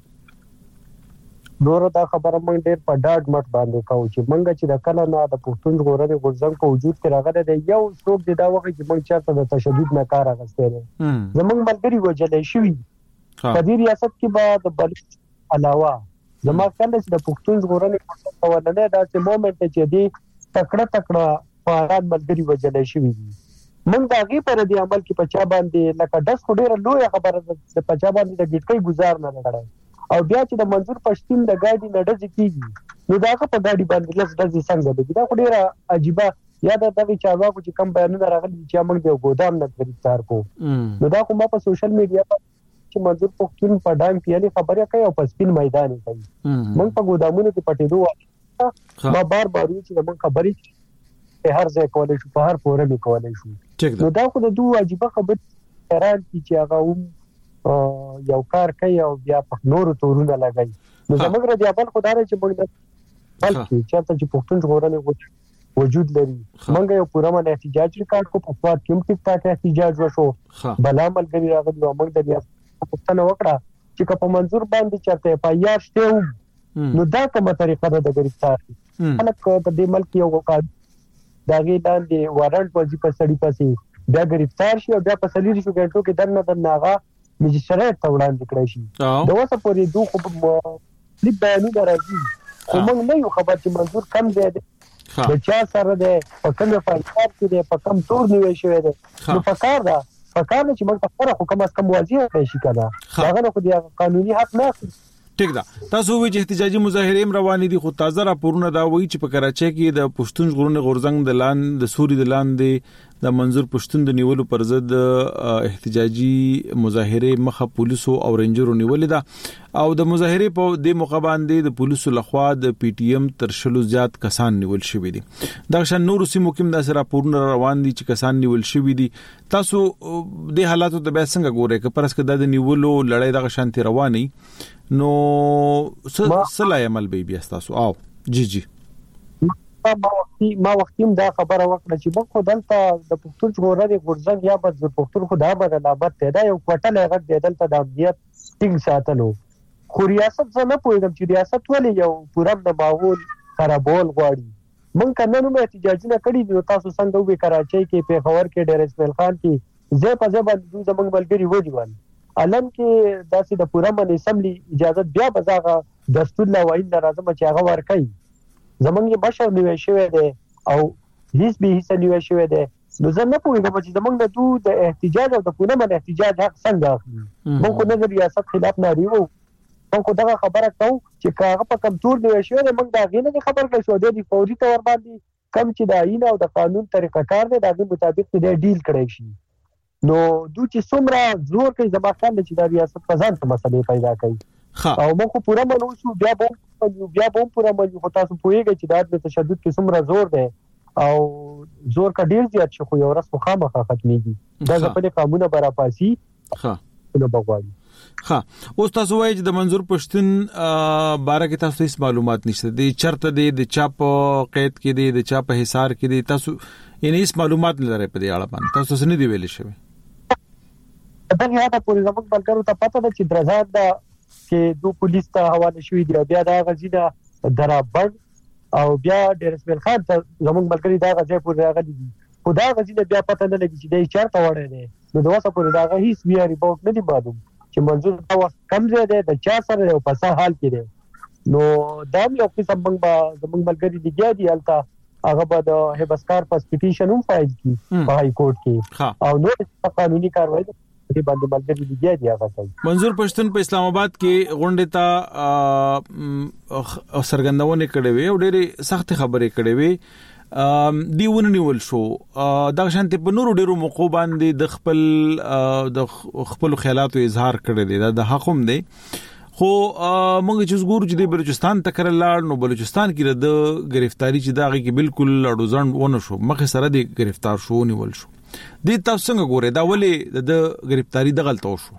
نور دا خبره مونږ ډېر په ډاډ مټ باندې کوو چې مونږ چې د کله نه د پښتون ژغورنې غورځنګ په وجود کې راغلی دی یو څوک دی دا وخت چې مونږ چاته د تشدد نه کار اخیستی دی زمونږ ملګري وژلی شوي په دې ریاست کې به د بلوچ علاوه زما کله چې د پښتون ژغورنې غورځنګ په ولنې داسې مومنټ چې دی تکړه فعالان ملګري وژلی شوي دي موږ د هغې پر دې عمل کې په چا باندې لکه ډز خو ډېره لویه خبره ده په چا باندې د ګټکۍ ګزار نه کړی او بیا چې د منظور پښتون د ګاډي نه ډزې کېږي نو د هغه په ګاډي باندې لس ډزې څنګه دي دا خو ډېره عجیبه یا د دغې چارواکو چې کوم بیانونه راغلي چې موږ د ګودام نه ګرفتار کړو نو دا خو ما په سوشل میډیا چې منظور پښتون په ډانګ پیالي خبرې کوي او په سپین میدان کوي موږ په ګودامونو کې پټېدو ما بار چې موږ خبرې په هر ځای کولای شو په هر فورم کولای شو نو دا خو د دوه عجیبه خبرې حیران دي چې هغه یو کار کوي او بیا په نورو تورونه لګوي نو زموږ رضا بل خدای چې موږ بلکې چېرته چې پښتون ژغورنې وجود لري موږ یو پوره من احتجاج ریکارډ کو په سواد کې ټیک ټاک احتجاج وشو بلا ملګری راغلی او موږ د ریاست پښتنه وکړه چې په منظور باندې چرته پایار شته نو دا کومه طریقه ده د گرفتار خلک په دې ملک یو داغه لاندې وارنټ وظیفه سړی پسې بیا گرفتار شي او بیا په 30 غنټو کې درنه ناغه مجسټریټ ته وړاندې کړی شي دا اوسه پورې دوه خو لیک بیانونه راځي خو موږ نه یو خبر چې منظور کم دی د چا سره دی په کوم فایل کې دی په کوم تور نیوي شوی دی نو فکر دا چې موږ په خپل حکومت از کوم واضح شي کنه هغه خو د قانوني حق نه ټیک ده تاسو وی چې احتجاجي مظاهره روانې دي خو تازه راپورونه دا وایي چې په کراچۍ کې د پښتون ژغورنې غورځنګ د لاندې د سوري د لاندې د منظور پښتون د نیولو پر ضد احتجاجي مظاهره مخه پولیسو او رینجرو نیولې ده او د مظاهره په د موقع باندې د پولیسو لخوا د پی ټی ایم تر شلو زیات کسان نیول شوی دي دا شان نور سیمو کې د راپورونه روان دي چې کسان نیول شوی دي تاسو د حالاتو د به څنګه ګورئ که پرسکه د نیولو لړۍ د شانتي رواني نو سلای عمل به بیا تاسو او جی ما وختیم دا خبره وکړه چې موږ خو دلته د پښتون ژغورنې غورځنګ یا بس د پښتون خو دا بدلابت دی دا یو کوټل هغه دی دلته د امنیت ټینګ ساتلو خو ریاست څه نه پوهیږم چې ریاست ولې یو پوره د ماحول خرابول غواړي موږ کنه نو احتجاجونه کړي دي تاسو څنګه وې کراچۍ کې پیښور کې ډیر اسماعیل خان کې زه په ځبل دوی زموږ ملګری وډیوال علم کې داسې د پوره من اسمبلی اجازه بیا بزاغه دستور لا وایي لازم چې هغه ورکړي زمونږ مشر نیوي شوی دی او هیڅ به هیڅ نیوي شوی دی نو زه نه پوهیږم چې زمونږ د احتجاج او د پوره من احتجاج حق څنګه اخلي موږ نه د ریاست خلاف نه لرو موږ دا خبره کوو چې کاغه په کم تور نیوي شوی دی موږ دا غینه خبر کړو شو د فوري تور باندې کم چې د آئین او د قانون طریقه کار دی د مطابق دې ډیل کړی شي نو دوی چې څومره زور کوي زما خیال چې د ریاست په ځان څه مسلې پیدا کوي او موږ پوره منو شو بیا به پوره منو خو تاسو پوهیږئ چې د تشدد کې څومره زور دی او زور کا ډیر زیات شو خو یو ورځ مخامخ ختميږي دا ځکه قانون برا پاسي نو بغواړي اوس تاسو وایئ چې د منظور پښتون باره کې تاسو هیڅ معلومات نشته دي چرته دي د چاپ قید کې دي د چاپ حصار کې دي تاسو یعنی هیڅ معلومات نه لري په دې اړه باندې تاسو څه نه دی ویل شوی دا نه دا پوری زموږ بلګرو ته پته ده چې درزاد دا چې دو پولیس ته حواله شوی دی بیا دا غزیده درابړ او بیا ډیر اسماعیل خان ته زموږ بلګری دا غځي پورې راغلي دي خو دا غزیده بیا پته نه لګی چې دا چارته وړه دی نو دا اوسه پورې دا هیڅ بیا ریپورت نه دی معلوم چې منظور دا وخت کم دی د چا سره یو پسه حال کې دی نو دا یو قسم زموږ بلګری دی دی الته هغه به د هبسکار پاس پټیشن هم فایل کی په های کورټ کې او نو قانوني کاروایی دې باندې ملګری دی هغه څنګه منظور پښتون په اسلام آباد کې غونډه ته سرګندونه کړې وي او ډېری سخت خبرې کړې وي دیونه نیول شو دا شانته په نورو ډیرو موقع باندې د خپل خیالاتو اظهار کړی دی دا د حقوم دی خو موږ چې زګور چې د بلوچستان تکر لاړ نو بلوچستان کې د گرفتاری چې داږي کې بالکل لړوزن ونه شو مخه سره د گرفتار شو نیول شو د تاسو څنګه ګوره دا ولې د گرفتاری د غلطو شو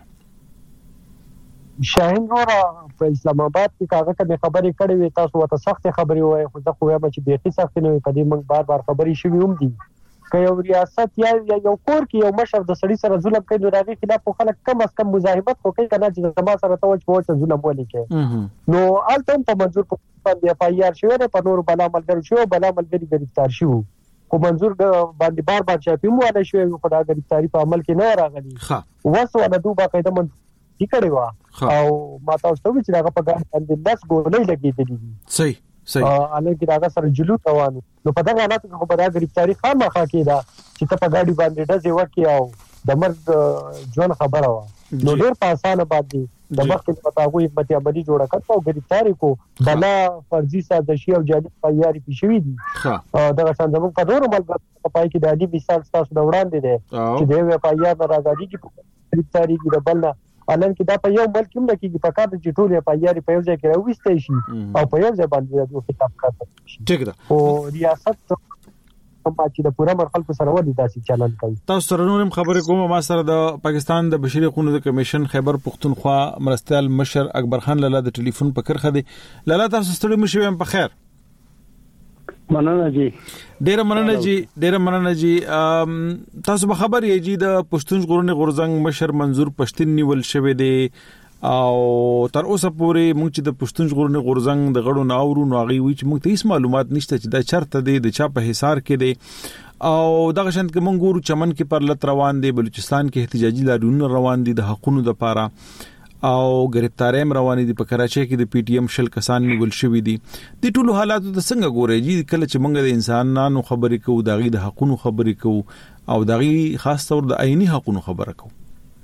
شاهین ورا په اسلام آباد کې کاغه ته خبرې کړې وي تاسو ته سخت خبرې وای خو زه خو وایم چې به هیڅ سخت نه وي په دې موږ بار خبرې شوې هم دي که یو ریاست یا یو کور کې یو مشر د سړي سره ظلم کوي نو راغی خلاف خلک کم از کم مزاحمت کوي کنه چې زما سره توج په ظلم ولي کوي نو الته په منظور په پایار شوی په نور بلا ملګری شو بلا ملګری گرفتار شو خو منظور باندې بار چاپی مو نه شوی خو دا گرفتاری په عمل کې نه راغلی وسو نه دوه باقاعده من کړي وا او ما تاسو ته چې دا په باندې 10 ګولې لګېدلې صحیح الګ دا سره جلو روانو نو په دغه حالت کې خو به گرفتاری خامخا کیدا چې ته په ګاډي باندې ډزې وکي او د مرګ ژوند خبره وا نو ډېر په اسانه باندې د وخت په تاغو حکمت عملی جوړه کړو او گرفتاری کو بلا فرضي سازشي او جادي تیاری پېښوي دي دا څنګه زموږ په ډورو ملګرو په پای کې د علی مثال تاسو د وړاندې دي چې د وی پایار راځي چې گرفتاری کې د بلنه الان کې دا په یو ملک کې لکه په کار د ټولې پایاري په یو ځای کې راوستي شي او په یو ځای باندې د خطاب کاته شي ټیک ده او ریاست په چې د پوره مرحله سره ودی داسې چلن کوي تاسو سره نورم خبرې کوم ما سره د پاکستان د بشري حقوقو کمیشن خیبر پختونخوا مرستيال مشر اکبر خان لاله د ټلیفون په کرخه دی لاله تاسو ستړي مشوي په خیر مننه جی ډیر مننه جی تاسو به خبر یې جی د پښتون ژغورنې غورځنګ مشر منظور پښتون نیول شوی دی او تر اوسه پورې موږ چې د پښتون ژغورنې غورځنګ د غړو ناورو نو غي وی چې موږ ته هیڅ معلومات نشته چې دا چرته دی د چا په حصار کې دی او دغه شانت کې موږ ګورو چمن کې پر لت روان دي بلوچستان کې احتجاجي لاریونونه روان دي د حقونو لپاره او گرفتاریم روانې دي په کراچۍ کې د پی ټی ایم شل کسان نیول شوی دي د ټولو حالاتو د څنګه ګوري چې کله چې موږ د انسانانو خبرې کوو دغه د حقونو خبرې کوو او دغه خاص طور د عیني حقونو خبره کوو.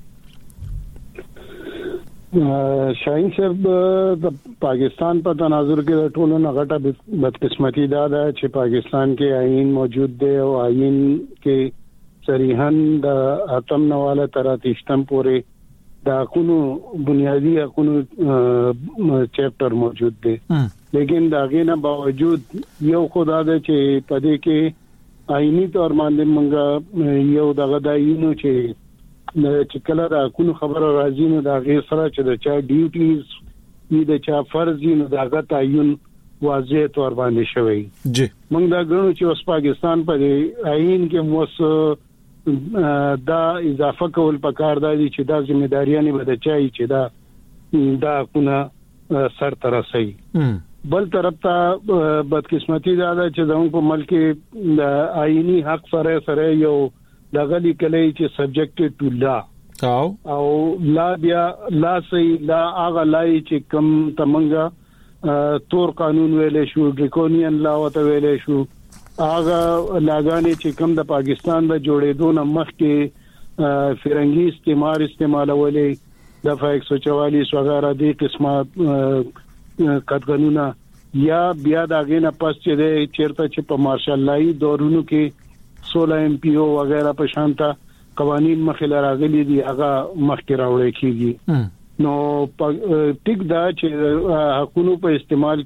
شاهین صاحب د پاکستان په تناظر کې د ټولو نه غټه بدقسمتي دا ده چې پاکستان کې آئین موجود دی او آئین کې صریحاً د اتم نواله تر اتشتم پورې د حقونو بنیادی حقونو چپټر موجود دی لیکن دا غینه باوجود یو خدا ده چې پدې کې آئینی تور باندې مونږه یو دغه دایینو چې کله دا حقونو خبره راځي نو دا غیر سره چې د چا ډیوټیز ني د چا فرض نو دا تعین واضح تور باندې شوی جی موږ دا غواړو چې اوس پاکستان په آئین کې موس دا اضافه کول پکار دی چې دا ځمېداریانه بده چای چې دا حقونه سر ترسي بل طرف ته بدقسمتي دا ده چې زموږ په ملک د آئینی حق سره یو دغه لیکلي چې سبجیکټ ټو لا او لا بیا لا سي لا هغه لای چې کم تمنګا تور قانون ویلې شو ډریکونین لا وته ویلې شو هغه لاګانې چې کم د پاکستان د جوړېدو نه مخکې فرنګي استعمالولې د 144 وغیرہ دي قسمه قانونا یا بیا داګه نه پس چې چیرته چې په مارشل لاي دورونو کې 16 ایم پی او وغیرہ په شانتا قوانین مخې راغلي دي هغه مخکې راوړل کیږي نو ټیک دا چې حقوقو په استعمال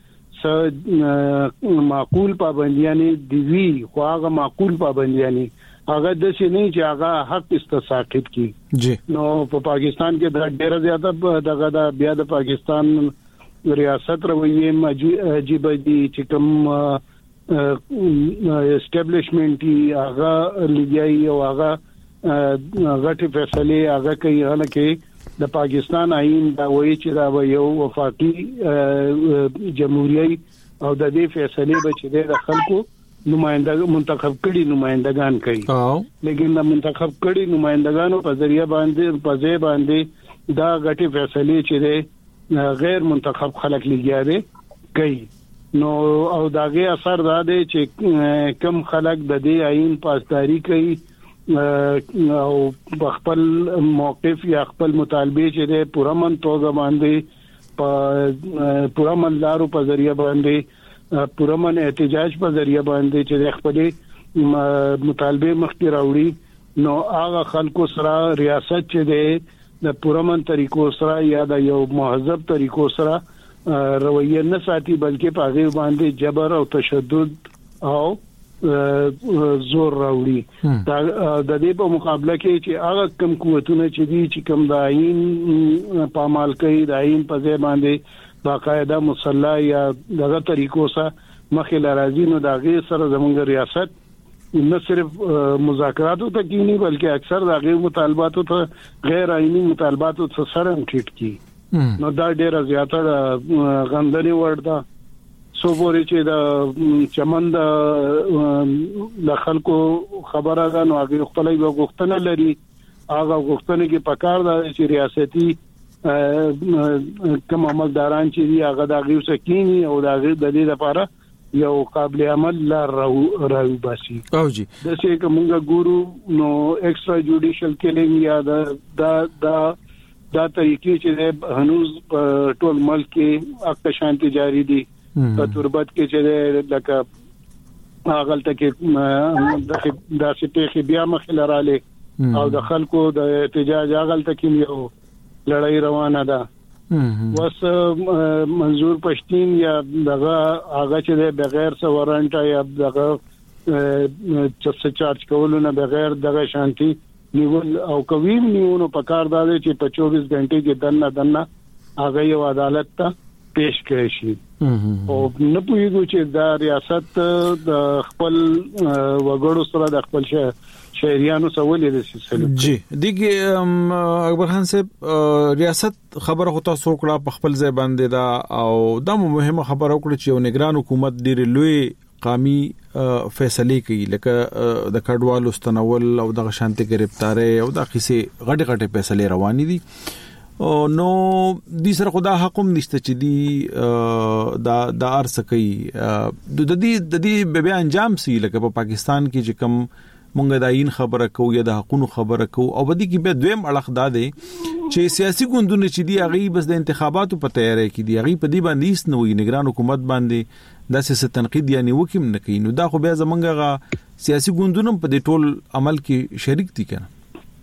کې معقول پابندیاں دي وی خو هغه معقول پابندیاں هغه د څه نه چې هغه حق استساقط کی جی نو په پاکستان کې دا ډېر زیاته دغه د بیا د پاکستان ریاست رویه عجیب دي چې کوم اسټابلیشمنت هغه لګیای او هغه غټي فیصله هغه کوي هلکه د پاکستان آئین دا وایي چې دا یو وفاقي جمهوریت او د دې فیصله به چې د خلکو نمائندګ منتخب کړي نمائندگان کوي لیکن د منتخب کړي نمائندگانو په ذریعہ باندې دا غټي فیصله چې غیر منتخب خلک لګیاري کوي نو او داغه اثر دا دی چې کم خلک د دې آئین پاسداري کوي او خپل موقف یا خپل مطالبه چې د پرامن توګه باندې په پرامن لارو په ذریعہ باندې پرامن احتجاج په ذریعہ باندې چې خپل مطالبه مخکې راوړي نو هغه خلکو سره ریاست چې د پرامن طریقو سره یا د یو مهذب طریقو سره رویه نه ساتي بلکې په هغه باندې جبر او تشدد او زور راوړي د دې په مقابله کې چې هغه کم قوتونه چې کم د آئین پامال کوي د آئین په ځای باندې باقاعده مصالحه یا دغه طریقو سره مخې لارازي نو دغه سره زموږ ریاست نه صرف مذاکراتو ته کینی بلکې اکثر دغه مطالباتو ته غیر آئینی مطالباتو ته سره ټیټ کی نو دا ډیره زیاته غندنی ورده سو پورې چې د چمن د خلکو خبره ده نو هغه خپل یو غوښتنه لري هغه غوښتنه کې پکار ده چې ریاستي کوم عملداران چې هغه د غیو سکینی او د دې لپاره یو قابل عمل لار راو باسي او جی د څه کومه ګورو نو ایکسترا جوډیشل کیلینګ یا دا طریقې چې هنوز ټول ملک کې اکه شانتي جاری دي په تربت کې چې لکه هغه تک د سپېخي بیا مخ لراله او د خلکو د احتجاج هغه تک یو لړۍ روانه ده وس منظور پښتين یا دغه هغه چې بغیر سوارنټ یا دغه چپ چارج کولونه بغیر دغه شانتي نیول او کویم نیونو په کار داده چې په 24 غنټې کې دنه هغه یو عدالت ته پیش کړي شي او نه پوهیږي چې دا ریاست د خپل وګړو سره د خپل شهريانو سوالې د سلسله جی دغه اکبر خان صاحب ریاست خبره هوتا سوکړه په خپل ځای باندې دا او د مهمه خبره وکړه چې نگران حکومت ډیر لوی قامي فیصله کوي لکه د کډوالو ستنول او د شانتي گرفتاری او د قصې غټه فیصله روانې دي نو د سره خدا حکم نشته چې دی د ارس کوي د دې به انجام سي لکه په پاکستان کې چې کوم مونږ د عین خبره کوو یا د حقوقو خبره کوو او بدی کې به دویم اړخ داده چې سیاسي ګوندونه چې دی هغه بس د انتخاباتو په تیاری کې دی هغه په دې باندې نوې نگران حکومت باندې د سیاست تنقید یعنی وکیم نه کوي نو دا خو بیا زمونږه سیاسي ګوندونه په دې ټول عمل کې شریک دي کنه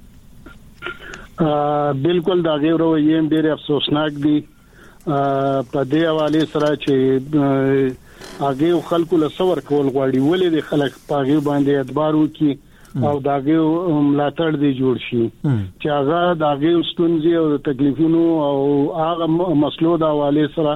بالکل دا غیر رویه ډېر افسوسناک دي په دې حواله سره چې هغه خلکو له څور کول غواړي ولې د خلک پاغي باندې اعتبار وکي او داغه ملاتړ دی جوړ شي چې هغه داغه ستونزې او تکلیفونو او هغه مسلو د حواله سره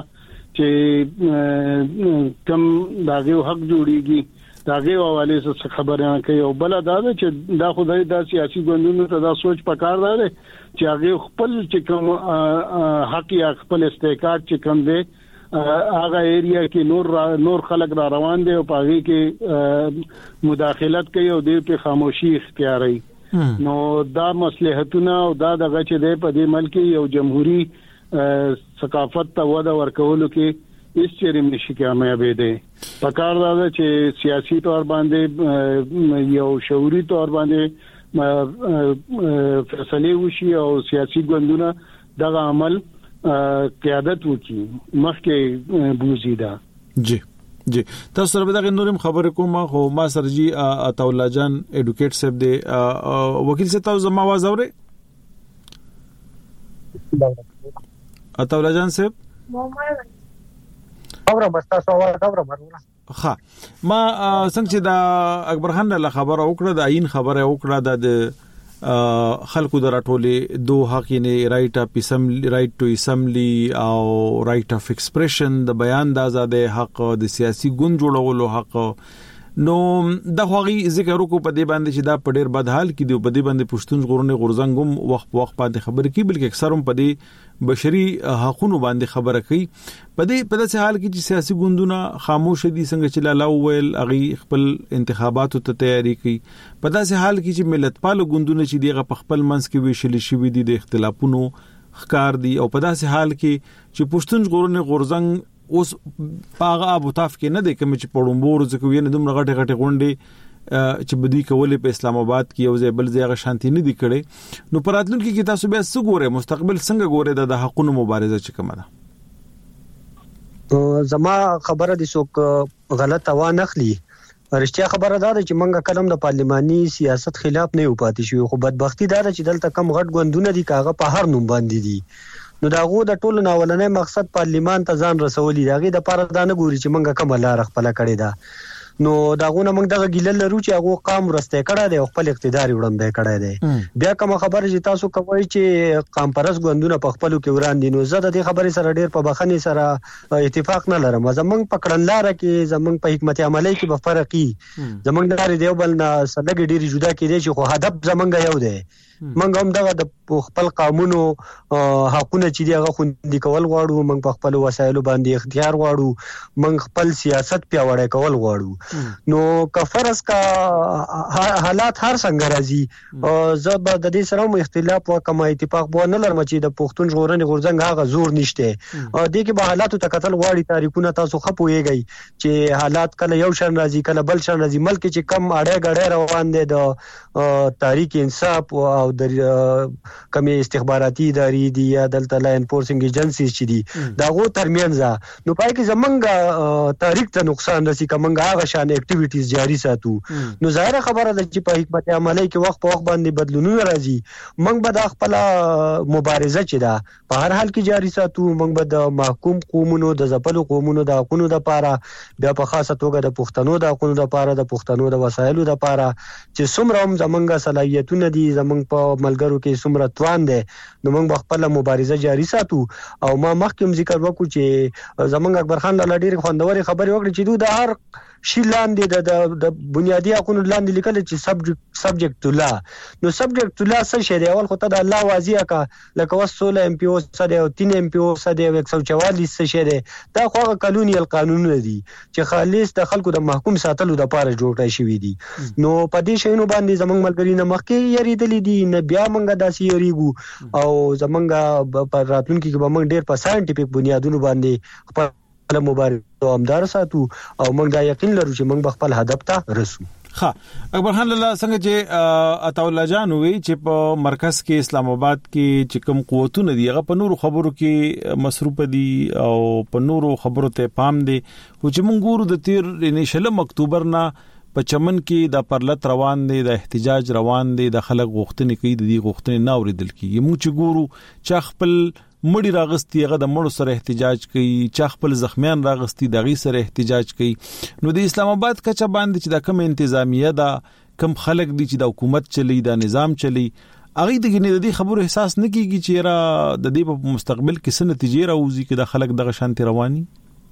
چې کم داغه حق جوړيږي داغه حواله سره خبره کوي او بل دا چې دا خدای د سیاسي ګوندونو ته دا سوچ پکار دی چې هغه خپل چې کوم حق یا خپل استحقاق چې کوم دی هغه ایریا کې نور خلک را روان دي او پاغي کې مداخلت کوي او دې په خاموشي اختیاري نو دا مصلحتونه او دا دغه چې د په دې ملک یو جمهوریت ثقافت ته وده ورکولو کې هیڅ چیرې نشي کامیابې دي پکار دا چې سیاسي تور باندې یو شعوري تور باندې فیصله وشي او سیاسي ګوندونه دغه عمل قیادت وکي مخکې بوزیدا جی تاسو سره به دا نورم خبر کوم خو ما سرجی عطا الله جان ایډوکیټ صاحب دی وکیل صاحب تاسو زما आवाज اورئ عطا الله جان صاحب اوره تاسو आवाज اوره مرونه ها ما څنګه چې دا اکبر خان له خبره وکړه د عین خبره وکړه د خلکو دراټولې دوه حق نه رائټ اپ اسمبلی رائټ ټو اسمبلی او رائټ اف ایکسپریشن د بیان د آزادۍ حق د سیاسي ګوند جوړولو حق نو د هغوی ذکر وکړو په دې باندې چې دا په ډېر بد حال کې دی په دې باندې پښتون غورنه غورزنګم وخت باندې خبر کی بلکې اکثرهم په دې بشري حقوقو باندې خبره کوي په دې حال کې چې سیاسي ګوندونه خاموش دي څنګه چې لاله ویل اغي خپل انتخاباتو ته تیاری کوي په داسې حال کې چې ملت پالو ګوندونه چې دیغه په خپل منځ کې ویشل شي دي د اختلافونو ښکار دي او په داسې حال کې چې پښتون غورنه غورزنګ اوس پاغه ابو تاف کې نه دی کوم چې پړومبور ځکه وینې دومره غټه غونډې چې بدی کولې په اسلام آباد کې یو ځای بل ځای شانتي نه دی کړي نو پراتلونکو کې تاسو بیا څه ګوره مستقبل څنګه ګوره د حقوقو مبارزه چې کومه ده زما خبره دي څوک غلط وانه اخلي رښتیا خبره ده چې منګه کلم د پارلماني سیاست خلاف نه یو پاتې شو خو بدبختی ده چې دلته کم غټ ګوندونه دي کاغه په هر نوم باندې دي نو داغه د ټولو ناولنې مقصد پارلیمان ته ځان رسولي داغه د پاره دا نه ګوري چې منګه کوم لار خپل کړی دا نو داغه نه موږ دغه ګیلل لرو چې هغه قام رسته کړه دی خپل اقتدار وړاندې کړی دی بیا کوم خبره چې تاسو کوی چې قام پرس ګوندونه په خپلو کې وړاندې نو زه د دې خبرې سره ډیر په بخنه سره اتفاق نه لرم زمونږ پکړنلار کې زمونږ په حکمت عملی کې به فرقي زمونږ د دیوبل نه سلګ ډیر جدا کېدي چې خو هدف زمونږ یو دی منګ هم دغه د خپل قانونو حقونه چې دی هغه خوندي کول غواړو منګ په خپل وسایلو باندې اختیار غواړو منګ خپل سیاست پیاوړی کول غواړو نو کفرس کا حالات هر څنګه راځي زب د دې سره مو اختلاف او کما اتفاق بو نه لرم چې د پښتون ژغورنې غورځنګ هغه زور نشته دې کې به حالات ته قتل غواړي تاریخونه تاسو خپويږي چې حالات کله یو شان راځي کله بل شان راځي ملک چې کم اړه غړې روان دي د تاریخ انصاف او د کمی استخباراتي ادارې دي یا دلته لا انفورسینګ ایجنسیز چې دي داغه ترمنځ نو پای کې زمونږ تاریخ ته نقصان رسي کومه هغه شان اکټیویټیز جاری ساتو نو ظاهر خبره ده چې په حکمت عملی کې وخت په وخت باندې بدلونونه راځي موږ به د خپل مبارزه چې ده په هر حال کې جاری ساتو موږ به د محکوم قومونو د ځپلو قومونو د حقوقو لپاره بیا په خاصه توګه د پښتنو د حقوقو لپاره د پښتنو د وسایلو لپاره چې څومره هم زمونږ صلاحیتونه دي زمونږ په ملګرو کې څومره توان ده نو موږ خپل مبارزه جاری ساتو او ما مخکې ذکر وکړو چې زمونږ اکبر خان له ډیر خوندوري خبرې وکړي چې دوی د هر شي لاندې د بنیادی حقوقو لاندې لیکل چې سبجیکټ تو لا، نو سبجیکټ تو لا څه شی دی؟ اول خو ته د الله واضح کا لکه وس 16 ام پی او سره او 3 ام پی او سره 144 څه شی دی؟ دا خو قانوني قانونونه دي چې خالص د خلکو د محکوم ساتلو د پاره جوړ شوی دي. نو په دې شینو باندې زمنګ ملګری نه مخکې یریدلې دي، نه بیا مونږه داسې یریګو او زمنګ په راتلونکي کې به مونږ ډېر په ساينټیفیک بنیادونو باندې خپل مبارزه امدار ساتو او موږ دا یقین لرو چې موږ خپل هدف ته رسو. ها اکبر خان لاله څنګه چې عطا الله جان وی چې په مرکز کې اسلام آباد کې چې کوم قوتونه دي هغه په نورو خبرو کې مصروف دي او په نورو خبرو ته پام دي، خو چې موږ ګورو د تیر نشله اکتوبر نه په چمن کې د پرلط روان دي، د احتجاج روان دي، د خلک غوښتنې کوي، د دې غوښتنې نه اوریدل کیږي. موږ چې ګورو چې خپل مړی راغستی هغه د مړو سره احتجاج کوي، چې خپل زخمیان راغستی دغه سره احتجاج کوي. نو د اسلام آباد کچا باندې چې د کوم انتظامیه دا کم خلک دي چې د حکومت چلی، د نظام چلی، هغه د دې خبرو احساس نه کیږي چې را د دې په مستقبل کې څه نتیجې راوځي چې د خلک دغه شانتي رواني.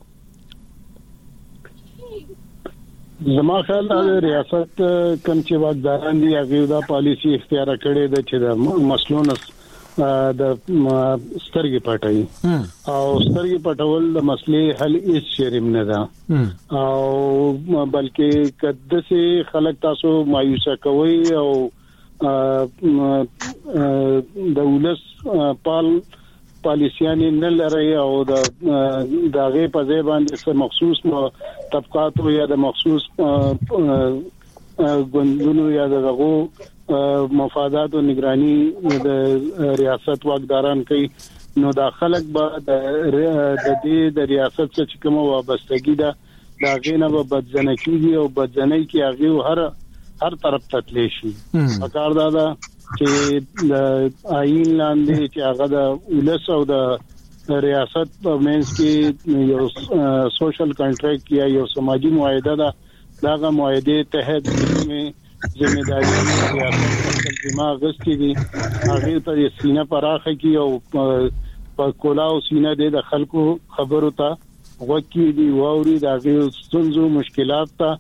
زما خیال دا ریاست کوم چې واکداران دي هغه دا پالیسی اختیار کړي د چې د مسلونو د سترګې پټای او سترګې پټول د مسلې حل هیڅ شرم نه ده او بلکې کده سي خلک تاسو مایوسه کوي او دولت پالیسیان نه لري او د دغه په ځای باندې مخصوص طبقات یا د مخصوص ګوندونو یا دغه مفادات او نگرانی د ریاست واکداران کوي. نو دا خلک به د ریاست څخه کوم وابستګي ده دا غینه به بدزنه کیږي او بدزنه کی هغه هر طرف ته تللی شي. پکار دا چې د آئین لاندې چې هغه د ولس او د ریاست په منځ کې یو سوشل کانټریکټ یا یو سماجی معاهده ده، داغه معاهده تحت میں ذمہ داری ریاست دماغ غستی دي هغه ته سینه پراخه کی او په کولاو سینه د خلکو خبرو ته وکی دي ووري دغه ستونزو مشکلات ته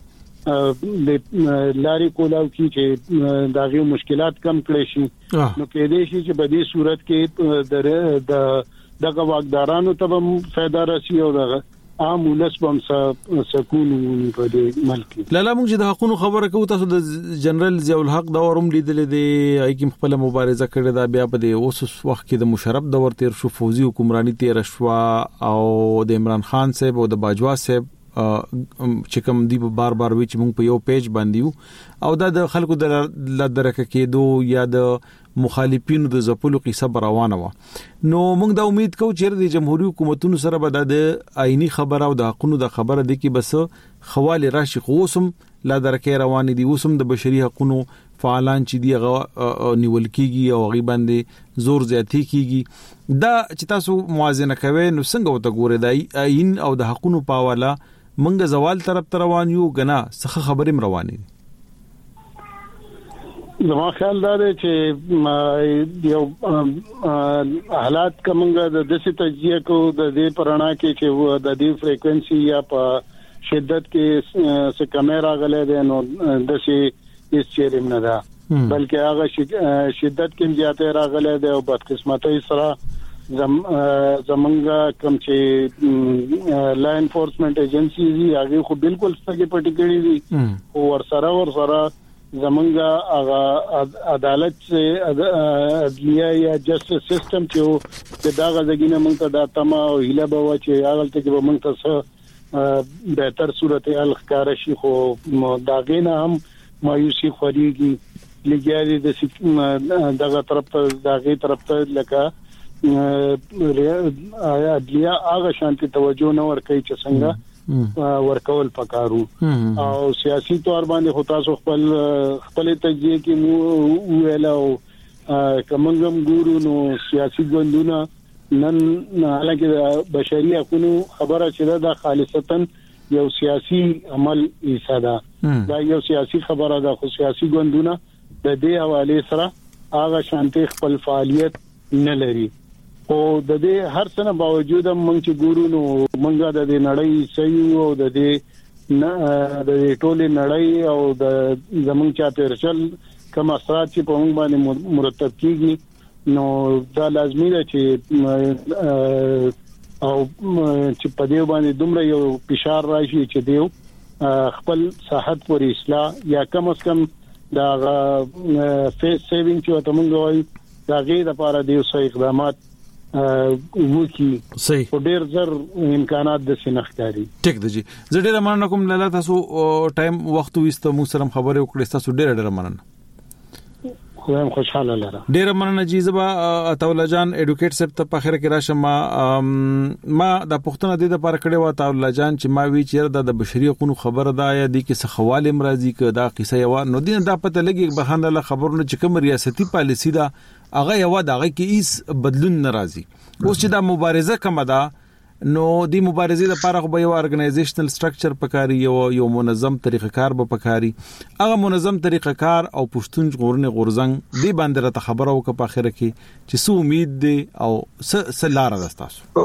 لاري کولاو کی چې دغه مشکلات کم کړي شي. نو کې دې شي چې په دې صورت کې دغه واکدارانو ته هم فائدہ راسي او دغه عام ولس هم سکون په دې ملک. لاله موږ د حقوقو خبره کوو، تاسو د جنرال ضیاء الحق دا ورم لیدل دي ایکم خپل مبارزه کړې دا بیا په دې اوس وخت کې د مشرف دور تیر شو، فوزي حکمرانی تیر شو او د عمران خان صاحب او د باجوا صاحب چې کوم دی بار بار وی چې موږ په یو پیج باندې او دا د خلکو د لدرکه کېدو یا د مخالفینو د زپلو قصه روانه و. نو موږ دا امید کوو چې د جمهوریت حکومتونو سره به د آئینی خبره او د حقوقو د خبره د کې بس خواله راشي، خوسم لدرکه روان دي، وسم د بشري حقوقو فعالان چې دی غو نیول کیږي او غي باندې زور زیاتی کیږي. دا چې تاسو موازنه کوي نو څنګه وته ګوره د آئین او د حقوقو په حواله منګه زوال طرف روان یو غنا څه خبرې روانې دي؟ زما خیال دا دی چې یو حالات کومه د دسي تجزیه کو د دې پرانا کې چې د دې فریکوئنسي یا په شدت کې څه کیمرا غلې ده نو دسي هیڅ چیرې نه ده، بلکې هغه شدت کې زیاته راغلې ده او بدقسمتۍ سره زمونږ کوم چې لا انفورسمنت ایجنسیز هغه خو بالکل څنګه پټ کړی دي او ورسره زمونږ عدالت عدلیه یا جسټس سیستم چې دا غږینه مونږ ته دا تما او هله به و چې هغه ته کې مونږ ته بهتر صورتحال ښکار شي، خو دا غینه هم مایوسی خوريږي لګیاري د دغه طرف ته دغه طرف ته لکه عدلیه هغه شانتي توجه نه ورکوي چې څنګه ورکول پکارو او سیاسي تور باندې خو تاسو خپل تجزیه کې ویلو کومنګم ګورو نو سیاسي ګوندونه نن حالکه بشري حقوقو خبره چې دا خالصتا یو سیاسي عمل ایساده دا یو سیاسي خبره ده، خو سیاسي ګوندونه د دې حواله سره هغه شانتي خپل فعالیت نه لري. او د دې هر څه نه باوجود موږ چې ګورو نو موږ د دې نړۍ سيو او د دې د ټولې نړۍ او د زمونږ چا پرچل کوم اثرات چې په موږ باندې مرتب کیږي نو دا لازمي ده چې او چې په دې باندې دومره یو فشار راشي چې دیو خپل صحت پر اصلاح یا کم از کم دا فیس سیوینګ چې تاسو وایي دا غیر لپاره د یو اقدامات وکي صحیح په ډیر زر امکانات د سنختاري ټیک دی جی زه ډیر مننه کوم لاله تاسو ټایم وخت وېسته مو سره خبرې وکړې تاسو ډیر مننه خو هم خوشاله لره ډیر مننه جی زبا عطاءالله جان اډوکیټ سپ ته په خیره کې راشم ما د پښتنه د لپاره کړي و عطاءالله جان چې ما وی چیرې د بشري حقوقو خبره ده یا د کې څه حواله مرضی ک دا قصه یو نو دین دا پته لګي بهانه له خبرونه چې کوم ریاستي پالیسی ده هغه یو دغه کې هیڅ بدلون ناراضي اوس چې دا مبارزه کومه ده نو د مبارزې لپاره خو یو ارګنایزیشنل سټرکچر پکاري یو منظم طریقه کار به پکاري هغه منظم طریقه کار او پښتون غورنه غورزنګ دی باندې را خبرو کو په اخر کې چې سو امید دی او سلاره دستاسو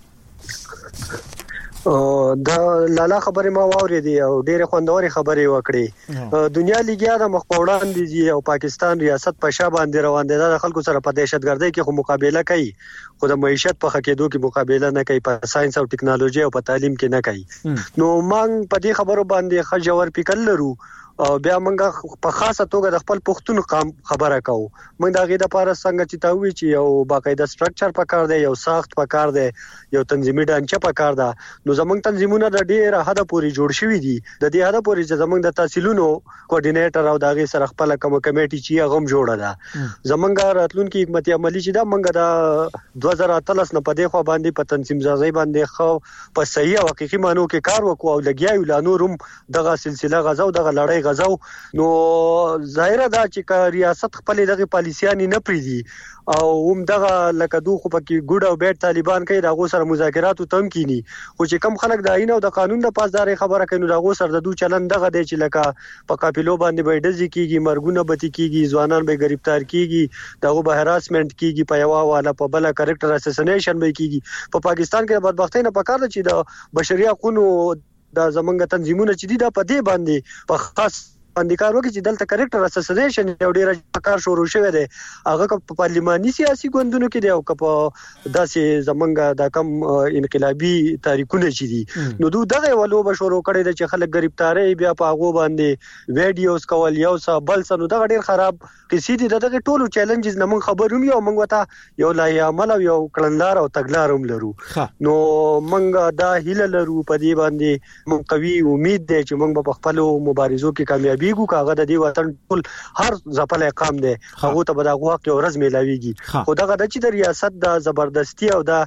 دا لاله خبره ما واورېدې او ډېر خوندوري خبرې وکړې دنیا لیګیا د مخپوړان دي او پاکستان ریاست په شا باندې روان دي د خلکو سره په دهشتګردۍ کې خو مقابله کوي خو د معیشت په خکېدو کې مقابله نه کوي په ساينس او ټکنالوژي او په تعلیم کې نه کوي نو مونږ په دې خبرو باندې خجور فکر لرو او بیا موږ په خاصه توګه د خپل پښتون قام خبره کوو موږ دا غي د پاره څنګه چې تاوي چې یو باقاعده سټرکچر پکار دی یو ساخت پکار دی یو تنظیمي ډانچه پکار ده نو زمونږ تنظیمونه د ډیره حد پورې جوړ شوي دي د دې حد پورې چې زمونږ د تحصیلونو کوارډینیټر او دغه سره خپل کوم کمیټي چې هغه جوړه ده زمونږ راتلونکي حکمتي عملی چې دا موږ د 2013 نه په دې خو باندې په تنظیم سازي باندې خو په صحیح او حقيقي مانو کې کار وکړو او لګیاو لانورم دغه سلسله غزا او دغه لړۍ غزاو نو ظاهره دا چې ریاست خپل دغه پالیسيانی نه پریدي او هم دغه لکه دوه خو پکې ګډ او بیٹ طالبان کوي دغه سره مذاکرات او تم کینی خو چې کم خلک د آئین او د قانون د پاسداري خبره کوي نو دغه سره د دوه چلن دغه دی چې لکه په قافلو باندې به ډزې کیږي مرګونه بتی کیږي ځوانان به گرفتار کیږي دغه به هراسمنت کیږي په یو والا په بل کریکټر اساسینیشن به کیږي په پاکستان کې بدبختی نه پکاره چې د بشري حقوقو د زمونږ تنظیمونه چې دي د پدې باندې په خاص باندې کار وکړي چې دلته کریکټر اساسینیشن یو ډیر کار شروع شوی دی هغه په پارلماني سیاسي ګوندونو کې دی او په داسې زمونږ د کم انقلابي تاریخونه چې دي نو دوی دغه ولو به شروع کړي د چې خلک گرفتاری بیا په هغه باندې ویډیوز کول یو څه بل څه نو دغه ډیر خراب کسی دي دغه ټولو چیلنجز نه مونږ خبروم یو مونږ وته یو لای عمل او یو کلندار او تګلار هم لرو نو مونږ دا هیله لرو په دې باندې مونږ قوي امید دی چې مونږ په خپل مبارزو کې کامیابی بیګو کاغه د دې وطن ټول هر ځپل قام دی هغه ته به د غوښ یو ورځ ملاويږي خو دغه د چې د ریاست د زبردستی او د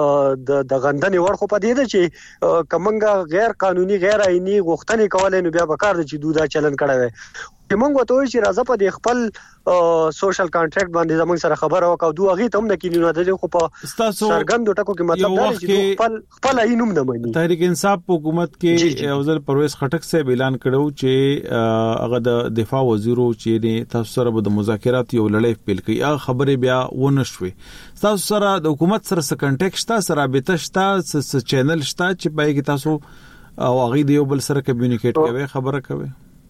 غندنې ورخه په دې ده چې کومنګ غیر قانوني غیر آئینی غوښتنې کولای نو بیا به کار د چې دوه چلن کړه وي چې مونږ وته چې راځه په دې خپل سوشل کانټریکټ باندې زموږ سره خبره وکاو دوه غي ته هم د کینو نه خو په سرګند ټکو کې مطلب دا چې خپل عینوم نه مانی تحریک انصاف حکومت کې اوزل پرویز خټک صاحب اعلان کړو چې هغه د دفاع وزیرو چې تاسو سره د مذاکرات یو لړۍ پیل کړي هغه خبره بیا ونه شوې تاسو سره د حکومت سره څه کنټیکټ شته سره رابطه شته څه چینل شته چې پای کې تاسو او هغه د یو بل سره کمیونیکیټ کوي خبره کوي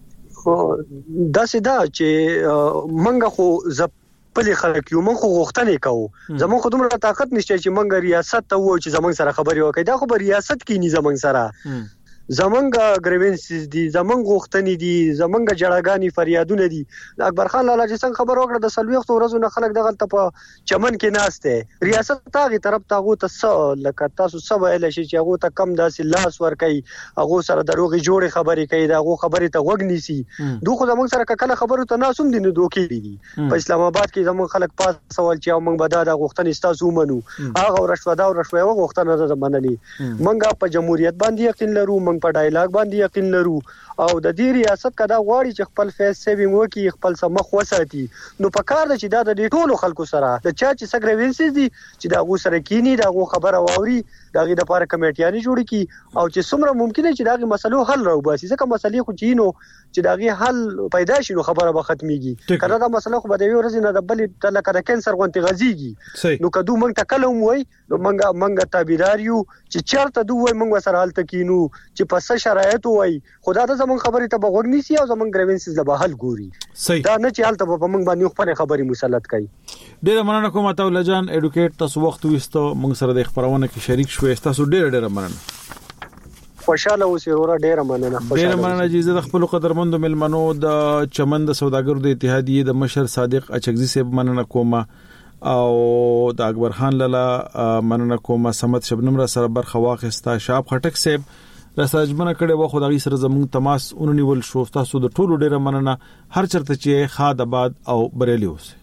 دا سدا چې منګه خو پلي خلک یو مونږ غوښتنې کوو زموږ خودمره طاقت نشته چې مونږ ریاست ته وو چې زموږ سره خبرې وکړي دا خو ریاست کې نه زموږ سره زمونږ گریوینسز دي زمونږ غوښتنې دي زمونږ جړاګانی فریادونه دي اکبر خان لالا چې څنګه خبر وکړه د سلويخت ورځو نه خلک دغه ته په چمن کې ناشته ریاست تاغي طرف تاغو ته لکه تاسو سبا ال شي چې هغه ته کم داسې لاس ور کوي هغه سره دروغي جوړې خبرې کوي دا هغه خبرې ته وګ نیسي دوه زمونږ سره کله خبرو ته ناسوم دي نو دوکې دي په اسلام آباد کې زمونږ خلک پاس سوال چې موږ به دا غوښتنې تاسو منو هغه رشوه دا رشوه غوښتنه ده منلي موږ په جمهوریت باندې یقین لرو موږ په ډایلاګ باندې یقین لرو او د دې ریاست کدا غواړي چې خپل فیس سیوینګ وکړي خپل سمخ وساتي نو په کار د چې دا د ټولو خلکو سره د چا چې سګریوینسز دي چې دا غو سره کینی دا غو خبره واوري دغه د لپاره کمیټیانې جوړ کی او چې څومره ممکنه چې دغه مسلو حل راوباسي ځکه مسلې خو چینو چې دغه حل پیدا شي نو خبره به ختميږي کله دا مسله خو به د یو ورځې نه د بلې تل کده کینسر غونټي غزيږي نو کدو مونږ تکلم وای نو مونږ تابعدار یو چې چرته دوی مونږ سره حل تکینو چې پس شرایط وای خدا ته زمون خبرې ته بغوړنی سي او زمون ګریوینسز له بحال ګوري دا نه چې حالت په مونږ باندې خپل خبرې مسلط کړي. ډېر مننه کوم ته ولجان اډوکیټ تاسو وخت وستو مونږ سره د خبرونه کې شریک شوې تاسو ډېر مننه. خوشاله اوسئ ورو ډېر مننه چې زه د خپل قدرمنو ملمنو د چمن د سوداګرو د اتحادیې د مشر صادق اچکزي صاحب مننه کوم او د اکبر خان لاله مننه کوم سمت شبنم را سره برخه واخستا شاب خټک صاحب رساجمنه کړي و خدای سره زموږ تماس اوننیول شو تاسو د ټولو ډیره مننه هر چرته چې خاد آباد او بریلی اوسه.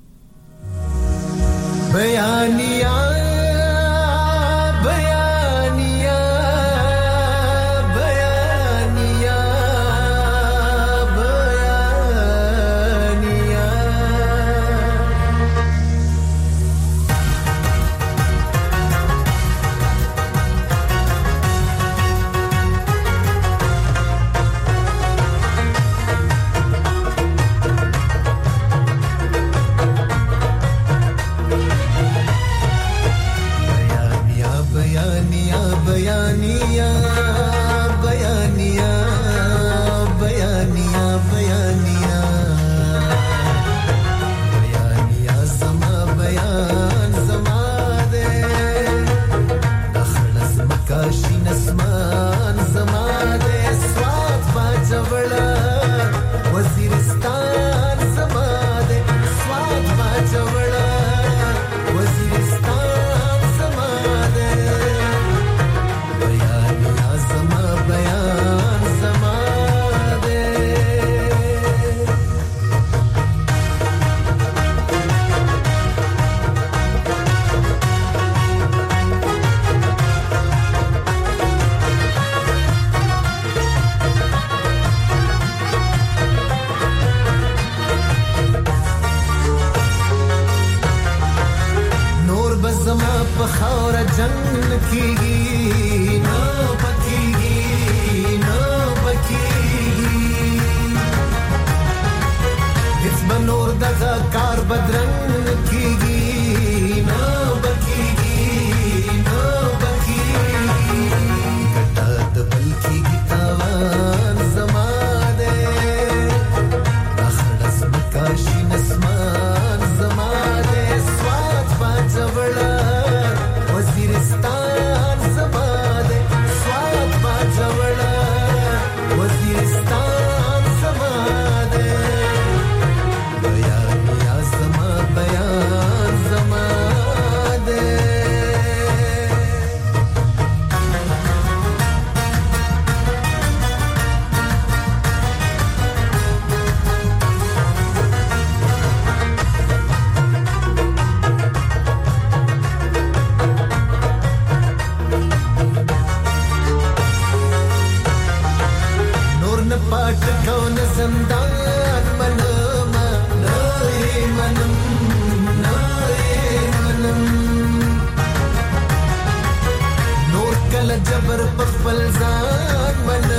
بیانیا जबर पखपल जान